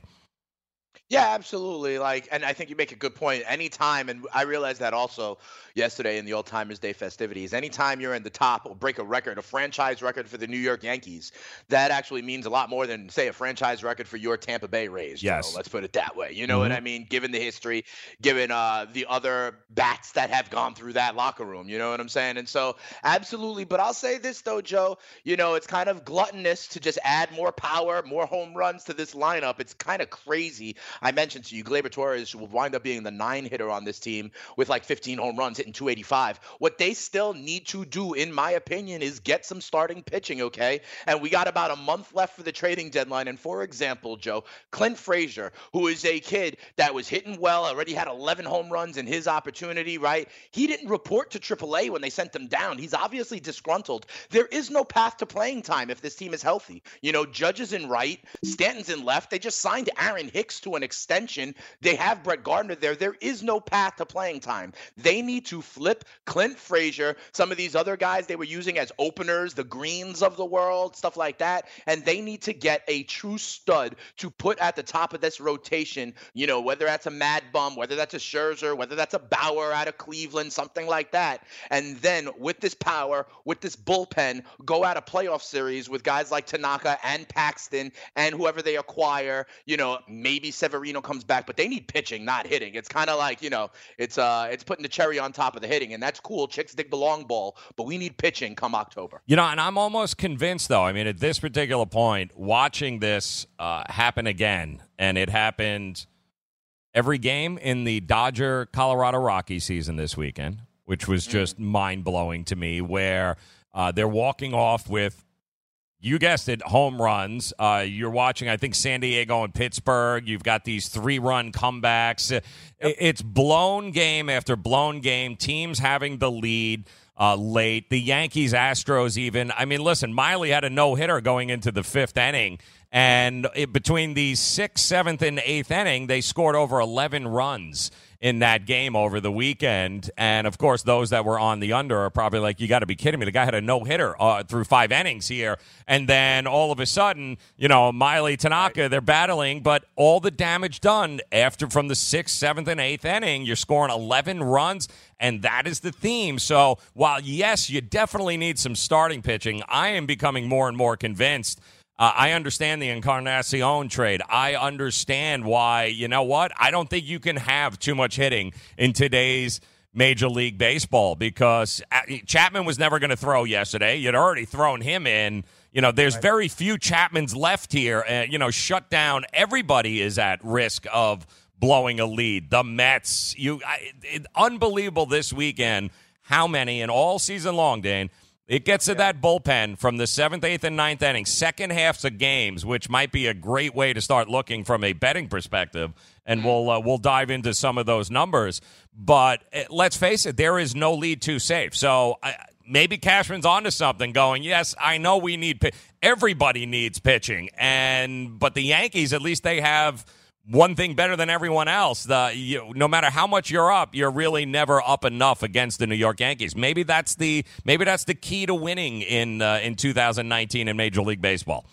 Yeah, absolutely. Like, and I think you make a good point. Anytime, and I realized that also yesterday in the Old Timers Day festivities, anytime you're in the top or break a record, a franchise record for the New York Yankees, that actually means a lot more than, say, a franchise record for your Tampa Bay Rays. Yes. Joe. Let's put it that way. You know Mm-hmm. what I mean? Given the history, given uh, the other bats that have gone through that locker room, you know what I'm saying? And so, absolutely. But I'll say this, though, Joe, you know, it's kind of gluttonous to just add more power, more home runs to this lineup. It's kind of crazy. I mentioned to you, Gleyber Torres will wind up being the nine hitter on this team with like fifteen home runs, hitting two eighty-five. What they still need to do, in my opinion, is get some starting pitching, okay? And we got about a month left for the trading deadline. And for example, Joe, Clint Frazier, who is a kid that was hitting well, already had eleven home runs in his opportunity, right? He didn't report to triple A when they sent him down. He's obviously disgruntled. There is no path to playing time if this team is healthy. You know, Judge is in right, Stanton's in left. They just signed Aaron Hicks to an extension. They have Brett Gardner there. There is no path to playing time. They need to flip Clint Frazier, some of these other guys they were using as openers, the Greens of the world, stuff like that, and they need to get a true stud to put at the top of this rotation, you know, whether that's a Mad Bum, whether that's a Scherzer, whether that's a Bauer out of Cleveland, something like that. And then with this power, with this bullpen, go out a playoff series with guys like Tanaka and Paxton and whoever they acquire. You know, maybe Severino comes back, but they need pitching, not hitting. It's kind of like, you know, it's uh, it's putting the cherry on top of the hitting, and that's cool. Chicks dig the long ball, but we need pitching come October. You know, and I'm almost convinced, though, I mean, at this particular point, watching this uh, happen again, and it happened every game in the Dodger-Colorado Rockies season this weekend, which was just mm. mind-blowing to me, where uh, they're walking off with, you guessed it, home runs. Uh, you're watching, I think, San Diego and Pittsburgh. You've got these three-run comebacks. Yep. It's blown game after blown game, teams having the lead uh, late. The Yankees, Astros even. I mean, listen, Miley had a no-hitter going into the fifth inning, and it, between the sixth, seventh, and eighth inning, they scored over eleven runs in that game over the weekend. And, of course, those that were on the under are probably like, you got to be kidding me. The guy had a no-hitter uh, through five innings here. And then all of a sudden, you know, Miley, Tanaka, they're battling. But all the damage done after from the sixth, seventh, and eighth inning, you're scoring eleven runs. And that is the theme. So while, yes, you definitely need some starting pitching, I am becoming more and more convinced. Uh, I understand the Encarnacion trade. I understand why, you know what? I don't think you can have too much hitting in today's Major League Baseball because Chapman was never going to throw yesterday. You'd already thrown him in. You know, there's right. very few Chapmans left here. Uh, you know, shut down. Everybody is at risk of blowing a lead. The Mets. You, I, it, unbelievable this weekend how many, and all season long, Dane, it gets to that bullpen from the seventh, eighth, and ninth inning, second halves of games, which might be a great way to start looking from a betting perspective, and we'll uh, we'll dive into some of those numbers. But uh, let's face it, there is no lead too safe. So uh, maybe Cashman's onto something going, yes, I know we need pi- – everybody needs pitching, and but the Yankees, at least they have – one thing better than everyone else. The you, no matter how much you're up, you're really never up enough against the New York Yankees. Maybe that's the maybe that's the key to winning in uh, in two thousand nineteen in Major League Baseball.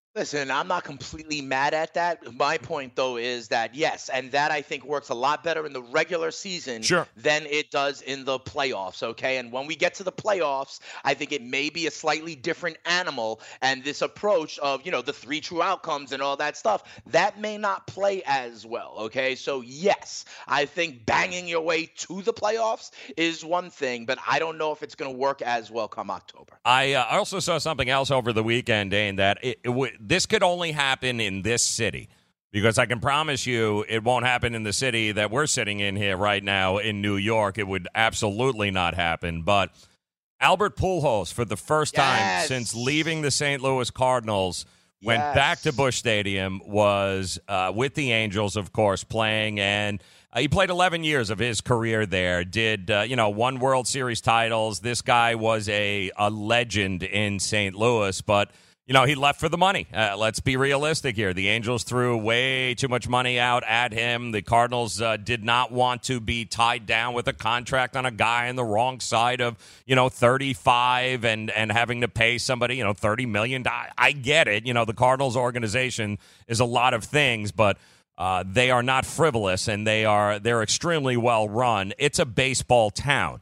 Listen, I'm not completely mad at that. My point, though, is that, yes, and that I think works a lot better in the regular season sure. than it does in the playoffs, okay? And when we get to the playoffs, I think it may be a slightly different animal, and this approach of, you know, the three true outcomes and all that stuff, that may not play as well, okay? So, yes, I think banging your way to the playoffs is one thing, but I don't know if it's going to work as well come October. I uh, also saw something else over the weekend, Dane, that it, it w- this could only happen in this city, because I can promise you it won't happen in the city that we're sitting in here right now in New York. It would absolutely not happen. But Albert Pujols, for the first yes. time since leaving the Saint Louis Cardinals, went yes. back to Busch Stadium, was uh, with the Angels, of course, playing, and uh, he played eleven years of his career there, did, uh, you know, won World Series titles. This guy was a, a legend in Saint Louis, but you know, he left for the money. Uh, let's be realistic here. The Angels threw way too much money out at him. The Cardinals uh, did not want to be tied down with a contract on a guy on the wrong side of, you know, thirty-five and, and having to pay somebody, you know, thirty million dollars. I get it. You know, the Cardinals organization is a lot of things, but uh, they are not frivolous, and they are, they're extremely well run. It's a baseball town.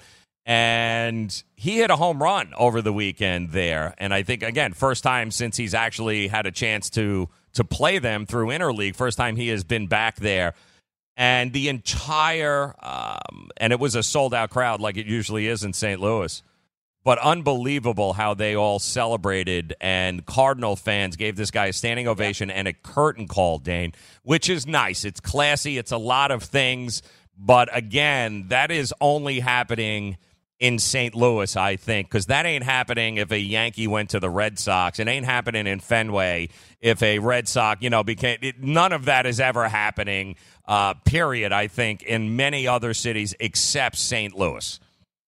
And he hit a home run over the weekend there. And I think, again, first time since he's actually had a chance to to play them through Interleague, first time he has been back there. And the entire, um, and it was a sold-out crowd like it usually is in Saint Louis. But unbelievable how they all celebrated, and Cardinal fans gave this guy a standing ovation and a curtain call, Dane, which is nice. It's classy. It's a lot of things. But, again, that is only happening in Saint Louis, I think, because that ain't happening if a Yankee went to the Red Sox. It ain't happening in Fenway if a Red Sox, you know, became it, none of that is ever happening, uh, period, I think, in many other cities except Saint Louis.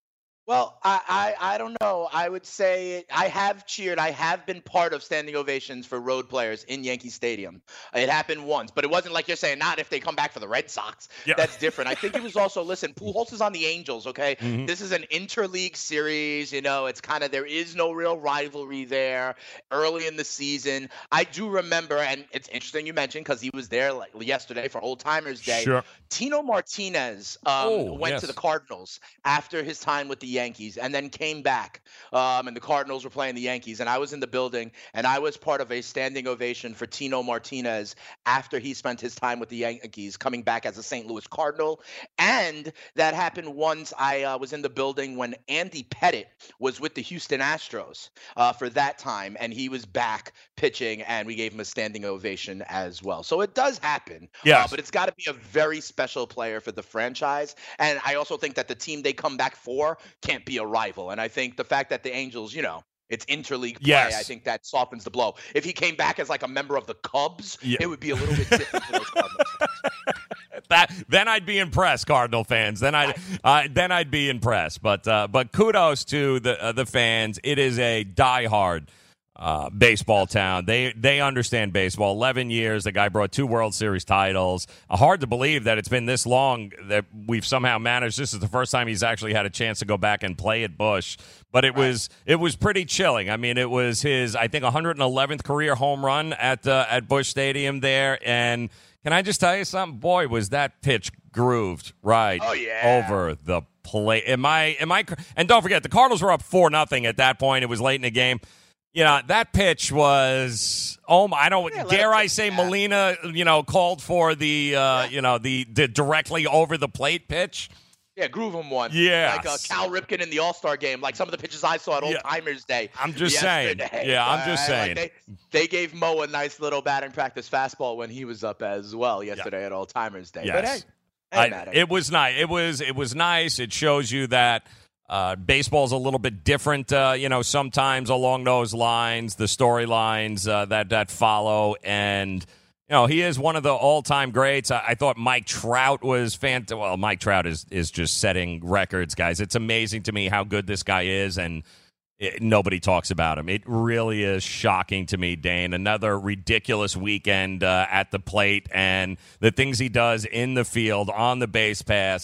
Well, I, I, I don't know. I would say I have cheered. I have been part of standing ovations for road players in Yankee Stadium. It happened once, but it wasn't like you're saying, not if they come back for the Red Sox. Yeah. That's different. I think it was also, listen, Pujols is on the Angels, okay? Mm-hmm. This is an interleague series. You know, it's kind of, there is no real rivalry there early in the season. I do remember, and it's interesting you mentioned because he was there like yesterday for Old Timers Day. Sure. Tino Martinez um, oh, went yes. to the Cardinals after his time with the Yankees and then came back. Um, and the Cardinals were playing the Yankees. And I was in the building, and I was part of a standing ovation for Tino Martinez after he spent his time with the Yankees, coming back as a Saint Louis Cardinal. And that happened once. I uh, was in the building when Andy Pettitte was with the Houston Astros uh, for that time, and he was back pitching, and we gave him a standing ovation as well. So it does happen. Yes. Uh, but it's got to be a very special player for the franchise. And I also think that the team they come back for can't be a rival. And I think the fact that the Angels, you know, it's interleague play, yes. I think that softens the blow. If he came back as like a member of the Cubs, yeah. it would be a little bit different for those Cardinals fans. That, then I'd be impressed, Cardinal fans. Then I'd uh, then I'd be impressed. But uh, but kudos to the uh, the fans. It is a diehard Uh, baseball town. They they understand baseball. eleven years. The guy brought two World Series titles. Uh, hard to believe that it's been this long that we've somehow managed. This is the first time he's actually had a chance to go back and play at Busch. But it right. was it was pretty chilling. I mean, it was his, I think, one hundred eleventh career home run at uh, at Busch Stadium there. And can I just tell you something? Boy, was that pitch grooved right oh, yeah. over the plate. Am I? Am I? And don't forget, the Cardinals were up four nothing at that point. It was late in the game. You know, that pitch was, oh, my, I don't, yeah, dare I say that. Molina, you know, called for the, uh, yeah. you know, the, the directly over the plate pitch. Yeah, groove him one. Yeah. Like uh, Cal Ripken in the All-Star game, like some of the pitches I saw at Old yeah. Timers Day. I'm just yesterday. saying. Yeah, I'm just uh, saying. Like they, they gave Mo a nice little batting practice fastball when he was up as well yesterday yeah. at Old Timers Day. Yes. But hey, I, it was nice. It was, it was nice. It shows you that Uh, baseball's a little bit different, uh, you know, sometimes along those lines, the storylines uh, that, that follow. And, you know, he is one of the all-time greats. I, I thought Mike Trout was fantastic. Well, Mike Trout is, is just setting records, guys. It's amazing to me how good this guy is, and it, nobody talks about him. It really is shocking to me, Dane. Another ridiculous weekend uh, at the plate, and the things he does in the field, on the base pass.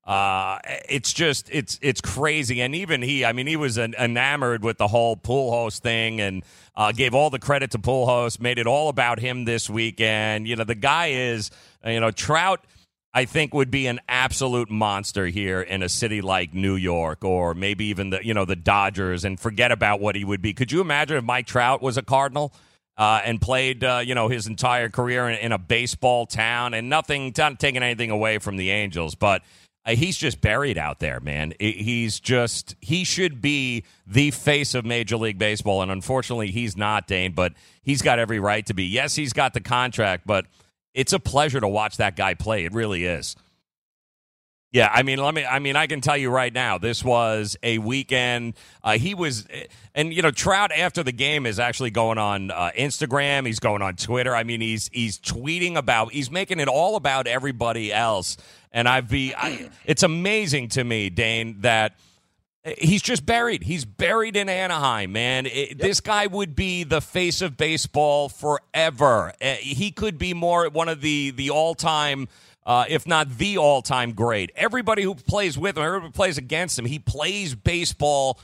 Uh, it's just it's it's crazy, and even he, I mean, he was an, enamored with the whole Pujols thing, and uh, gave all the credit to Pujols, made it all about him this weekend. You know, the guy is, you know, Trout, I think, would be an absolute monster here in a city like New York, or maybe even the you know the Dodgers, and forget about what he would be. Could you imagine if Mike Trout was a Cardinal? Uh, and played, uh, you know, his entire career in, in a baseball town, and nothing, not taking anything away from the Angels, but uh, he's just buried out there, man. It, he's just, he should be the face of Major League Baseball, and unfortunately he's not, Dane, but he's got every right to be. Yes, he's got the contract, but it's a pleasure to watch that guy play. It really is. Yeah, I mean, let me. I mean, I can tell you right now, this was a weekend. Uh, he was, and you know, Trout after the game is actually going on uh, Instagram. He's going on Twitter. I mean, he's he's tweeting about. He's making it all about everybody else. And I've be. I, it's amazing to me, Dane, that he's just buried. He's buried in Anaheim, man. It, yep. This guy would be the face of baseball forever. Uh, he could be more one of the the all time. Uh, if not the all-time great. Everybody who plays with him, everybody who plays against him, he plays baseball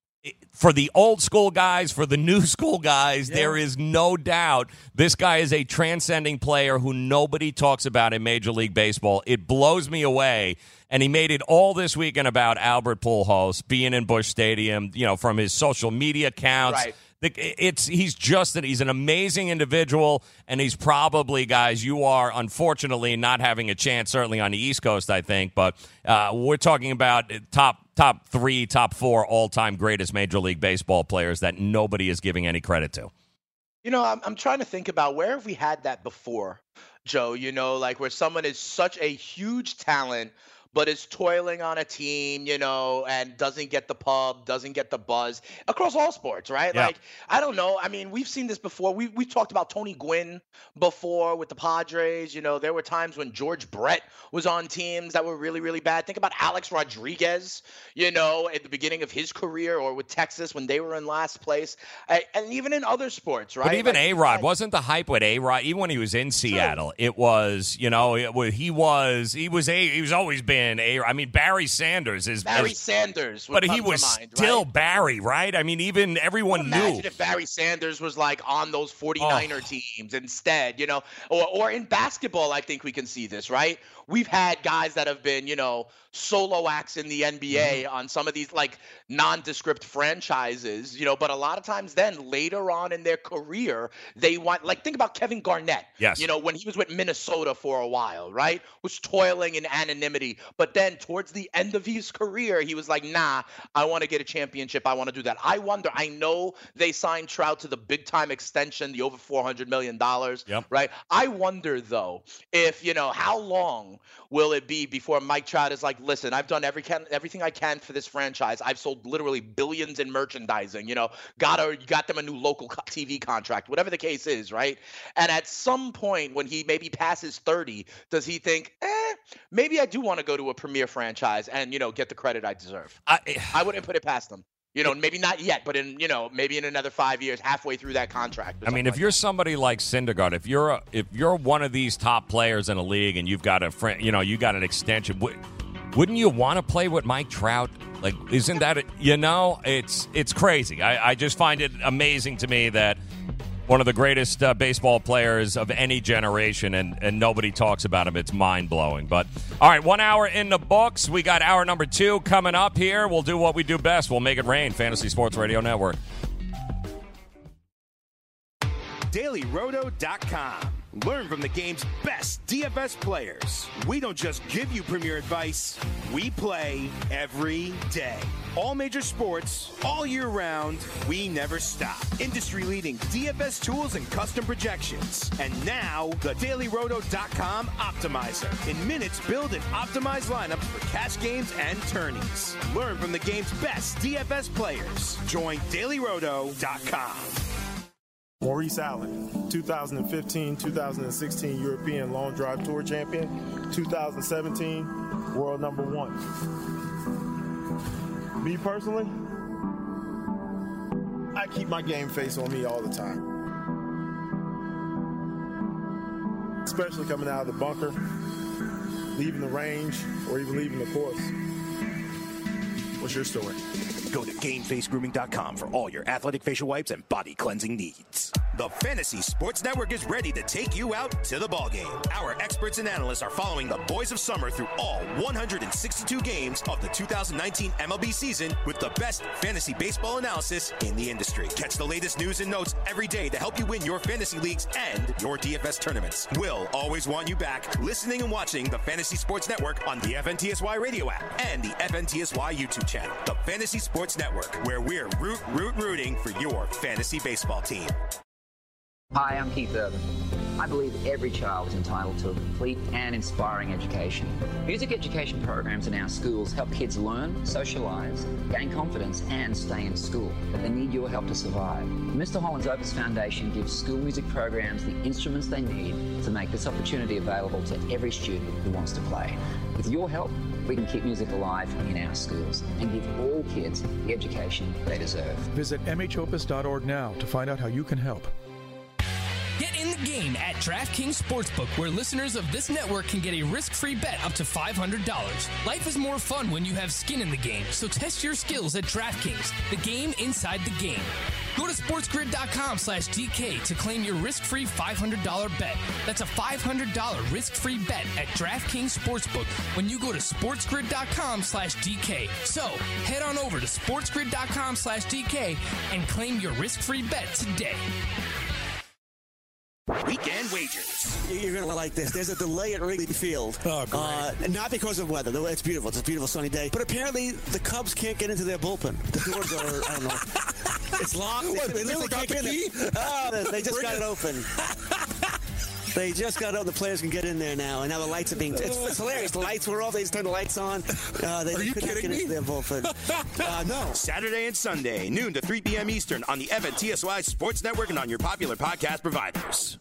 for the old school guys, for the new school guys. Yeah. There is no doubt this guy is a transcending player who nobody talks about in Major League Baseball. It blows me away. And he made it all this weekend about Albert Pujols being in Busch Stadium, you know, from his social media accounts. Right. It's he's just that he's an amazing individual, and he's probably, guys, you are unfortunately not having a chance, certainly on the East Coast, I think, but uh, we're talking about top top three, top four all-time greatest Major League Baseball players that nobody is giving any credit to. You know, I'm I'm trying to think about where have we had that before, Joe, you know, like where someone is such a huge talent but is toiling on a team, you know, and doesn't get the pub, doesn't get the buzz across all sports, right? Yeah. Like, I don't know. I mean, we've seen this before. We we talked about Tony Gwynn before with the Padres. You know, there were times when George Brett was on teams that were really, really bad. Think about Alex Rodriguez, you know, at the beginning of his career, or with Texas when they were in last place, and even in other sports, right? But even like, A-Rod, wasn't the hype with A-Rod, even when he was in Seattle, true. It was, you know, it was, he was, he was a, he was always been A. I mean, Barry Sanders is Barry is, Sanders, but he was mind, still right? Barry, right? I mean, even everyone Imagine knew. Imagine if Barry Sanders was like on those forty-niner oh. teams instead, you know, or or in basketball, I think we can see this, right? We've had guys that have been, you know, solo acts in the N B A mm-hmm. on some of these like nondescript franchises, you know, but a lot of times then later on in their career, they want, like, think about Kevin Garnett. Yes. You know, when he was with Minnesota for a while, right? Was toiling in anonymity. But then towards the end of his career, he was like, nah, I want to get a championship. I want to do that. I wonder, I know they signed Trout to the big time extension, the over four hundred million dollars, yep. right? I wonder, though, if, you know, how long will it be before Mike Trout is like, listen, I've done every can, everything I can for this franchise. I've sold literally billions in merchandising, you know, got a, got them a new local T V contract, whatever the case is, right? And at some point when he maybe passes thirty, does he think, eh, maybe I do want to go to a premier franchise and, you know, get the credit I deserve? I, I wouldn't put it past him. You know, maybe not yet, but in, you know, maybe in another five years, halfway through that contract. I mean, if like you're that. somebody like Syndergaard, if you're a, if you're one of these top players in a league and you've got a friend, you know, you got an extension, wouldn't you want to play with Mike Trout? Like, isn't that, a, you know, it's it's crazy. I, I just find it amazing to me that one of the greatest uh, baseball players of any generation, and, and nobody talks about him. It's mind-blowing. But, all right, one hour in the books. We got hour number two coming up here. We'll do what we do best. We'll make it rain. Fantasy Sports Radio Network. Daily Roto dot com. Learn from the game's best D F S players. We don't just give you premier advice, we play every day. All major sports, all year round, we never stop. Industry-leading D F S tools and custom projections. And now, the Daily Roto dot com Optimizer. In minutes, build and optimize lineups for cash games and tourneys. Learn from the game's best D F S players. Join Daily Roto dot com. Maurice Allen, two thousand fifteen two thousand sixteen European Long Drive Tour champion, two thousand seventeen world number one. Me personally, I keep my game face on me all the time. Especially coming out of the bunker. leaving the range, or even leaving the course. What's your story? Go to Gain Face Grooming dot com for all your athletic facial wipes and body cleansing needs. The Fantasy Sports Network is ready to take you out to the ballgame. Our experts and analysts are following the Boys of Summer through all one hundred sixty-two games of the two thousand nineteen M L B season with the best fantasy baseball analysis in the industry. Catch the latest news and notes every day to help you win your fantasy leagues and your D F S tournaments. We'll always want you back listening and watching the Fantasy Sports Network on the F N T S Y radio app and the F N T S Y YouTube channel. The Fantasy Sports Network, where we're root, root, rooting for your fantasy baseball team. Hi, I'm Keith Urban. I believe every child is entitled to a complete and inspiring education. Music education programs in our schools help kids learn, socialise, gain confidence and stay in school. But they need your help to survive. Mister Holland's Opus Foundation gives school music programs the instruments they need to make this opportunity available to every student who wants to play. With your help, we can keep music alive in our schools and give all kids the education they deserve. Visit m h opus dot org now to find out how you can help. Get in the game at DraftKings Sportsbook, where listeners of this network can get a risk-free bet up to five hundred dollars. Life is more fun when you have skin in the game, so test your skills at DraftKings, the game inside the game. Go to sportsgrid dot com slash D K to claim your risk-free five hundred dollars bet. That's a five hundred dollars risk-free bet at DraftKings Sportsbook when you go to sportsgrid dot com slash D K. So, head on over to sportsgrid dot com slash D K and claim your risk-free bet today. Weekend wagers. You're going to like this. There's a delay at Wrigley Field. Oh, great. Uh, not because of weather. It's beautiful. It's a beautiful sunny day. But apparently, the Cubs can't get into their bullpen. The doors are, I don't know. It's locked. What, they, they they got the key? Oh, they, they just Bring got it, it open. They just got it open. The players can get in there now. And now the lights are being... It's, it's hilarious. The lights were off. They just turned the lights on. Uh, they are you could not kidding get me? into their bullpen. Uh, no. Saturday and Sunday, noon to three p.m. Eastern on the F N T S Y Sports Network and on your popular podcast providers.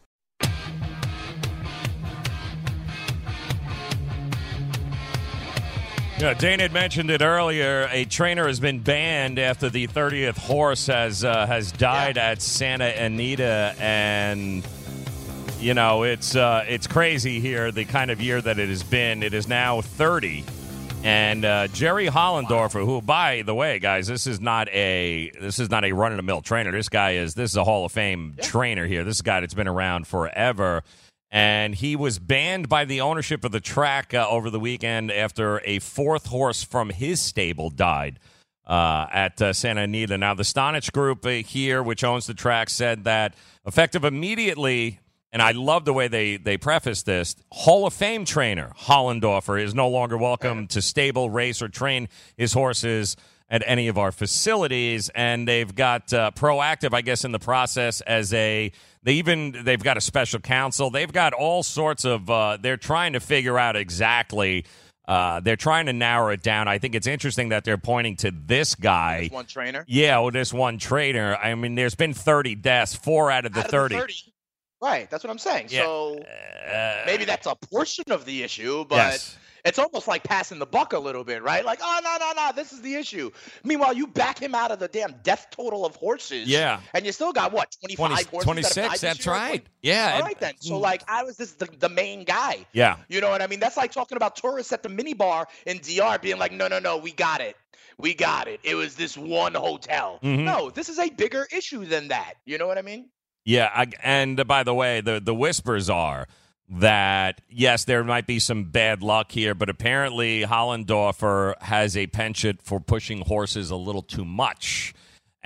Yeah, Dane had mentioned it earlier. A trainer has been banned after the thirtieth horse has uh, has died yeah. at Santa Anita, and you know it's uh, it's crazy here. The kind of year that it has been. It is now thirty, and uh, Jerry Hollendorfer, who, by the way, guys, this is not a this is not a run of the mill trainer. This guy is this is a Hall of Fame yeah. trainer here. This is a guy that's been around forever. And he was banned by the ownership of the track uh, over the weekend after a fourth horse from his stable died uh, at uh, Santa Anita. Now, the Stonich Group uh, here, which owns the track, said that effective immediately, and I love the way they, they prefaced this, Hall of Fame trainer Hollendorfer is no longer welcome to stable, race, or train his horses at any of our facilities. And they've got uh, proactive, I guess, in the process as a... They even, they've got a special counsel. They've got all sorts of, uh, they're trying to figure out exactly, uh, they're trying to narrow it down. I think it's interesting that they're pointing to this guy. This one trainer? Yeah, well, this one trainer. I mean, there's been thirty deaths, four out of the out of thirty. The thirty. Right, that's what I'm saying. Yeah. So uh, maybe that's a portion of the issue, but... Yes. It's almost like passing the buck a little bit, right? Like, oh, no, no, no, this is the issue. Meanwhile, you back him out of the damn death total of horses. Yeah. And you still got, what, twenty-five twenty, horses? twenty-six, that that's right. Yeah. All right, then. So, like, I was this the, the main guy. Yeah. You know what I mean? That's like talking about tourists at the minibar in D R being like, no, no, no, we got it. We got it. It was this one hotel. Mm-hmm. No, this is a bigger issue than that. You know what I mean? Yeah, I, and uh, by the way, the, the whispers are that, yes, there might be some bad luck here, but apparently Hollendorfer has a penchant for pushing horses a little too much.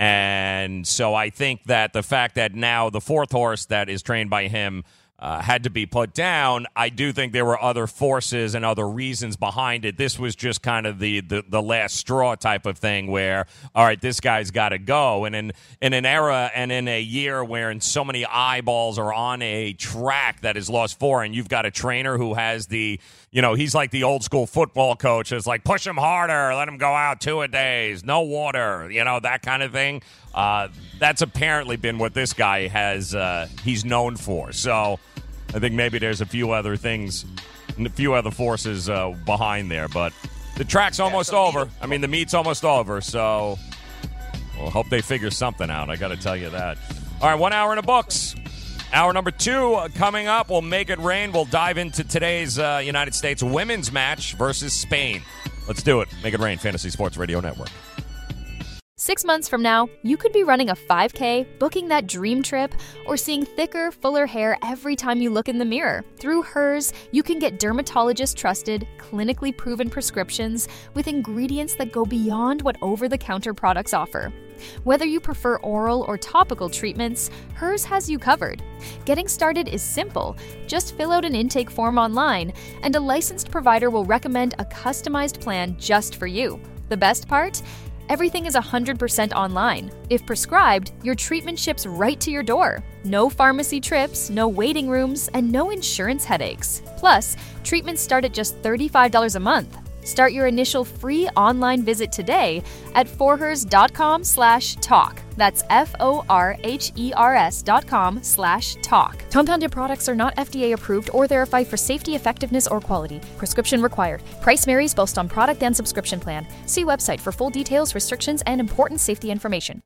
And so I think that the fact that now the fourth horse that is trained by him uh, had to be put down, I do think there were other forces and other reasons behind it. This was just kind of the, the, the last straw type of thing where, all right, this guy's got to go. And in, in an era and in a year where so many eyeballs are on a track that is lost four, and you've got a trainer who has the, you know, he's like the old school football coach. It's like, push him harder, let him go out two a days, no water, you know, that kind of thing. Uh, that's apparently been what this guy has, uh, he's known for. So I think maybe there's a few other things, a few other forces uh, behind there. But the track's almost yeah, over. I mean, the meet's almost over. So we'll hope they figure something out. I got to tell you that. All right, one hour in the books. Hour number two uh, coming up. We'll make it rain. We'll dive into today's uh, United States women's match versus Spain. Let's do it. Make it rain. Fantasy Sports Radio Network. Six months from now, you could be running a five K, booking that dream trip, or seeing thicker, fuller hair every time you look in the mirror. Through Hers, you can get dermatologist-trusted, clinically proven prescriptions with ingredients that go beyond what over-the-counter products offer. Whether you prefer oral or topical treatments, Hers has you covered. Getting started is simple. Just fill out an intake form online, and a licensed provider will recommend a customized plan just for you. The best part? Everything is one hundred percent online. If prescribed, your treatment ships right to your door. No pharmacy trips, no waiting rooms, and no insurance headaches. Plus, treatments start at just thirty-five dollars a month. Start your initial free online visit today at forhers.com slash talk. That's F-O-R-H-E-R-S dot com slash talk. Compounded products are not F D A approved or verified for safety, effectiveness, or quality. Prescription required. Price varies based on product and subscription plan. See website for full details, restrictions, and important safety information.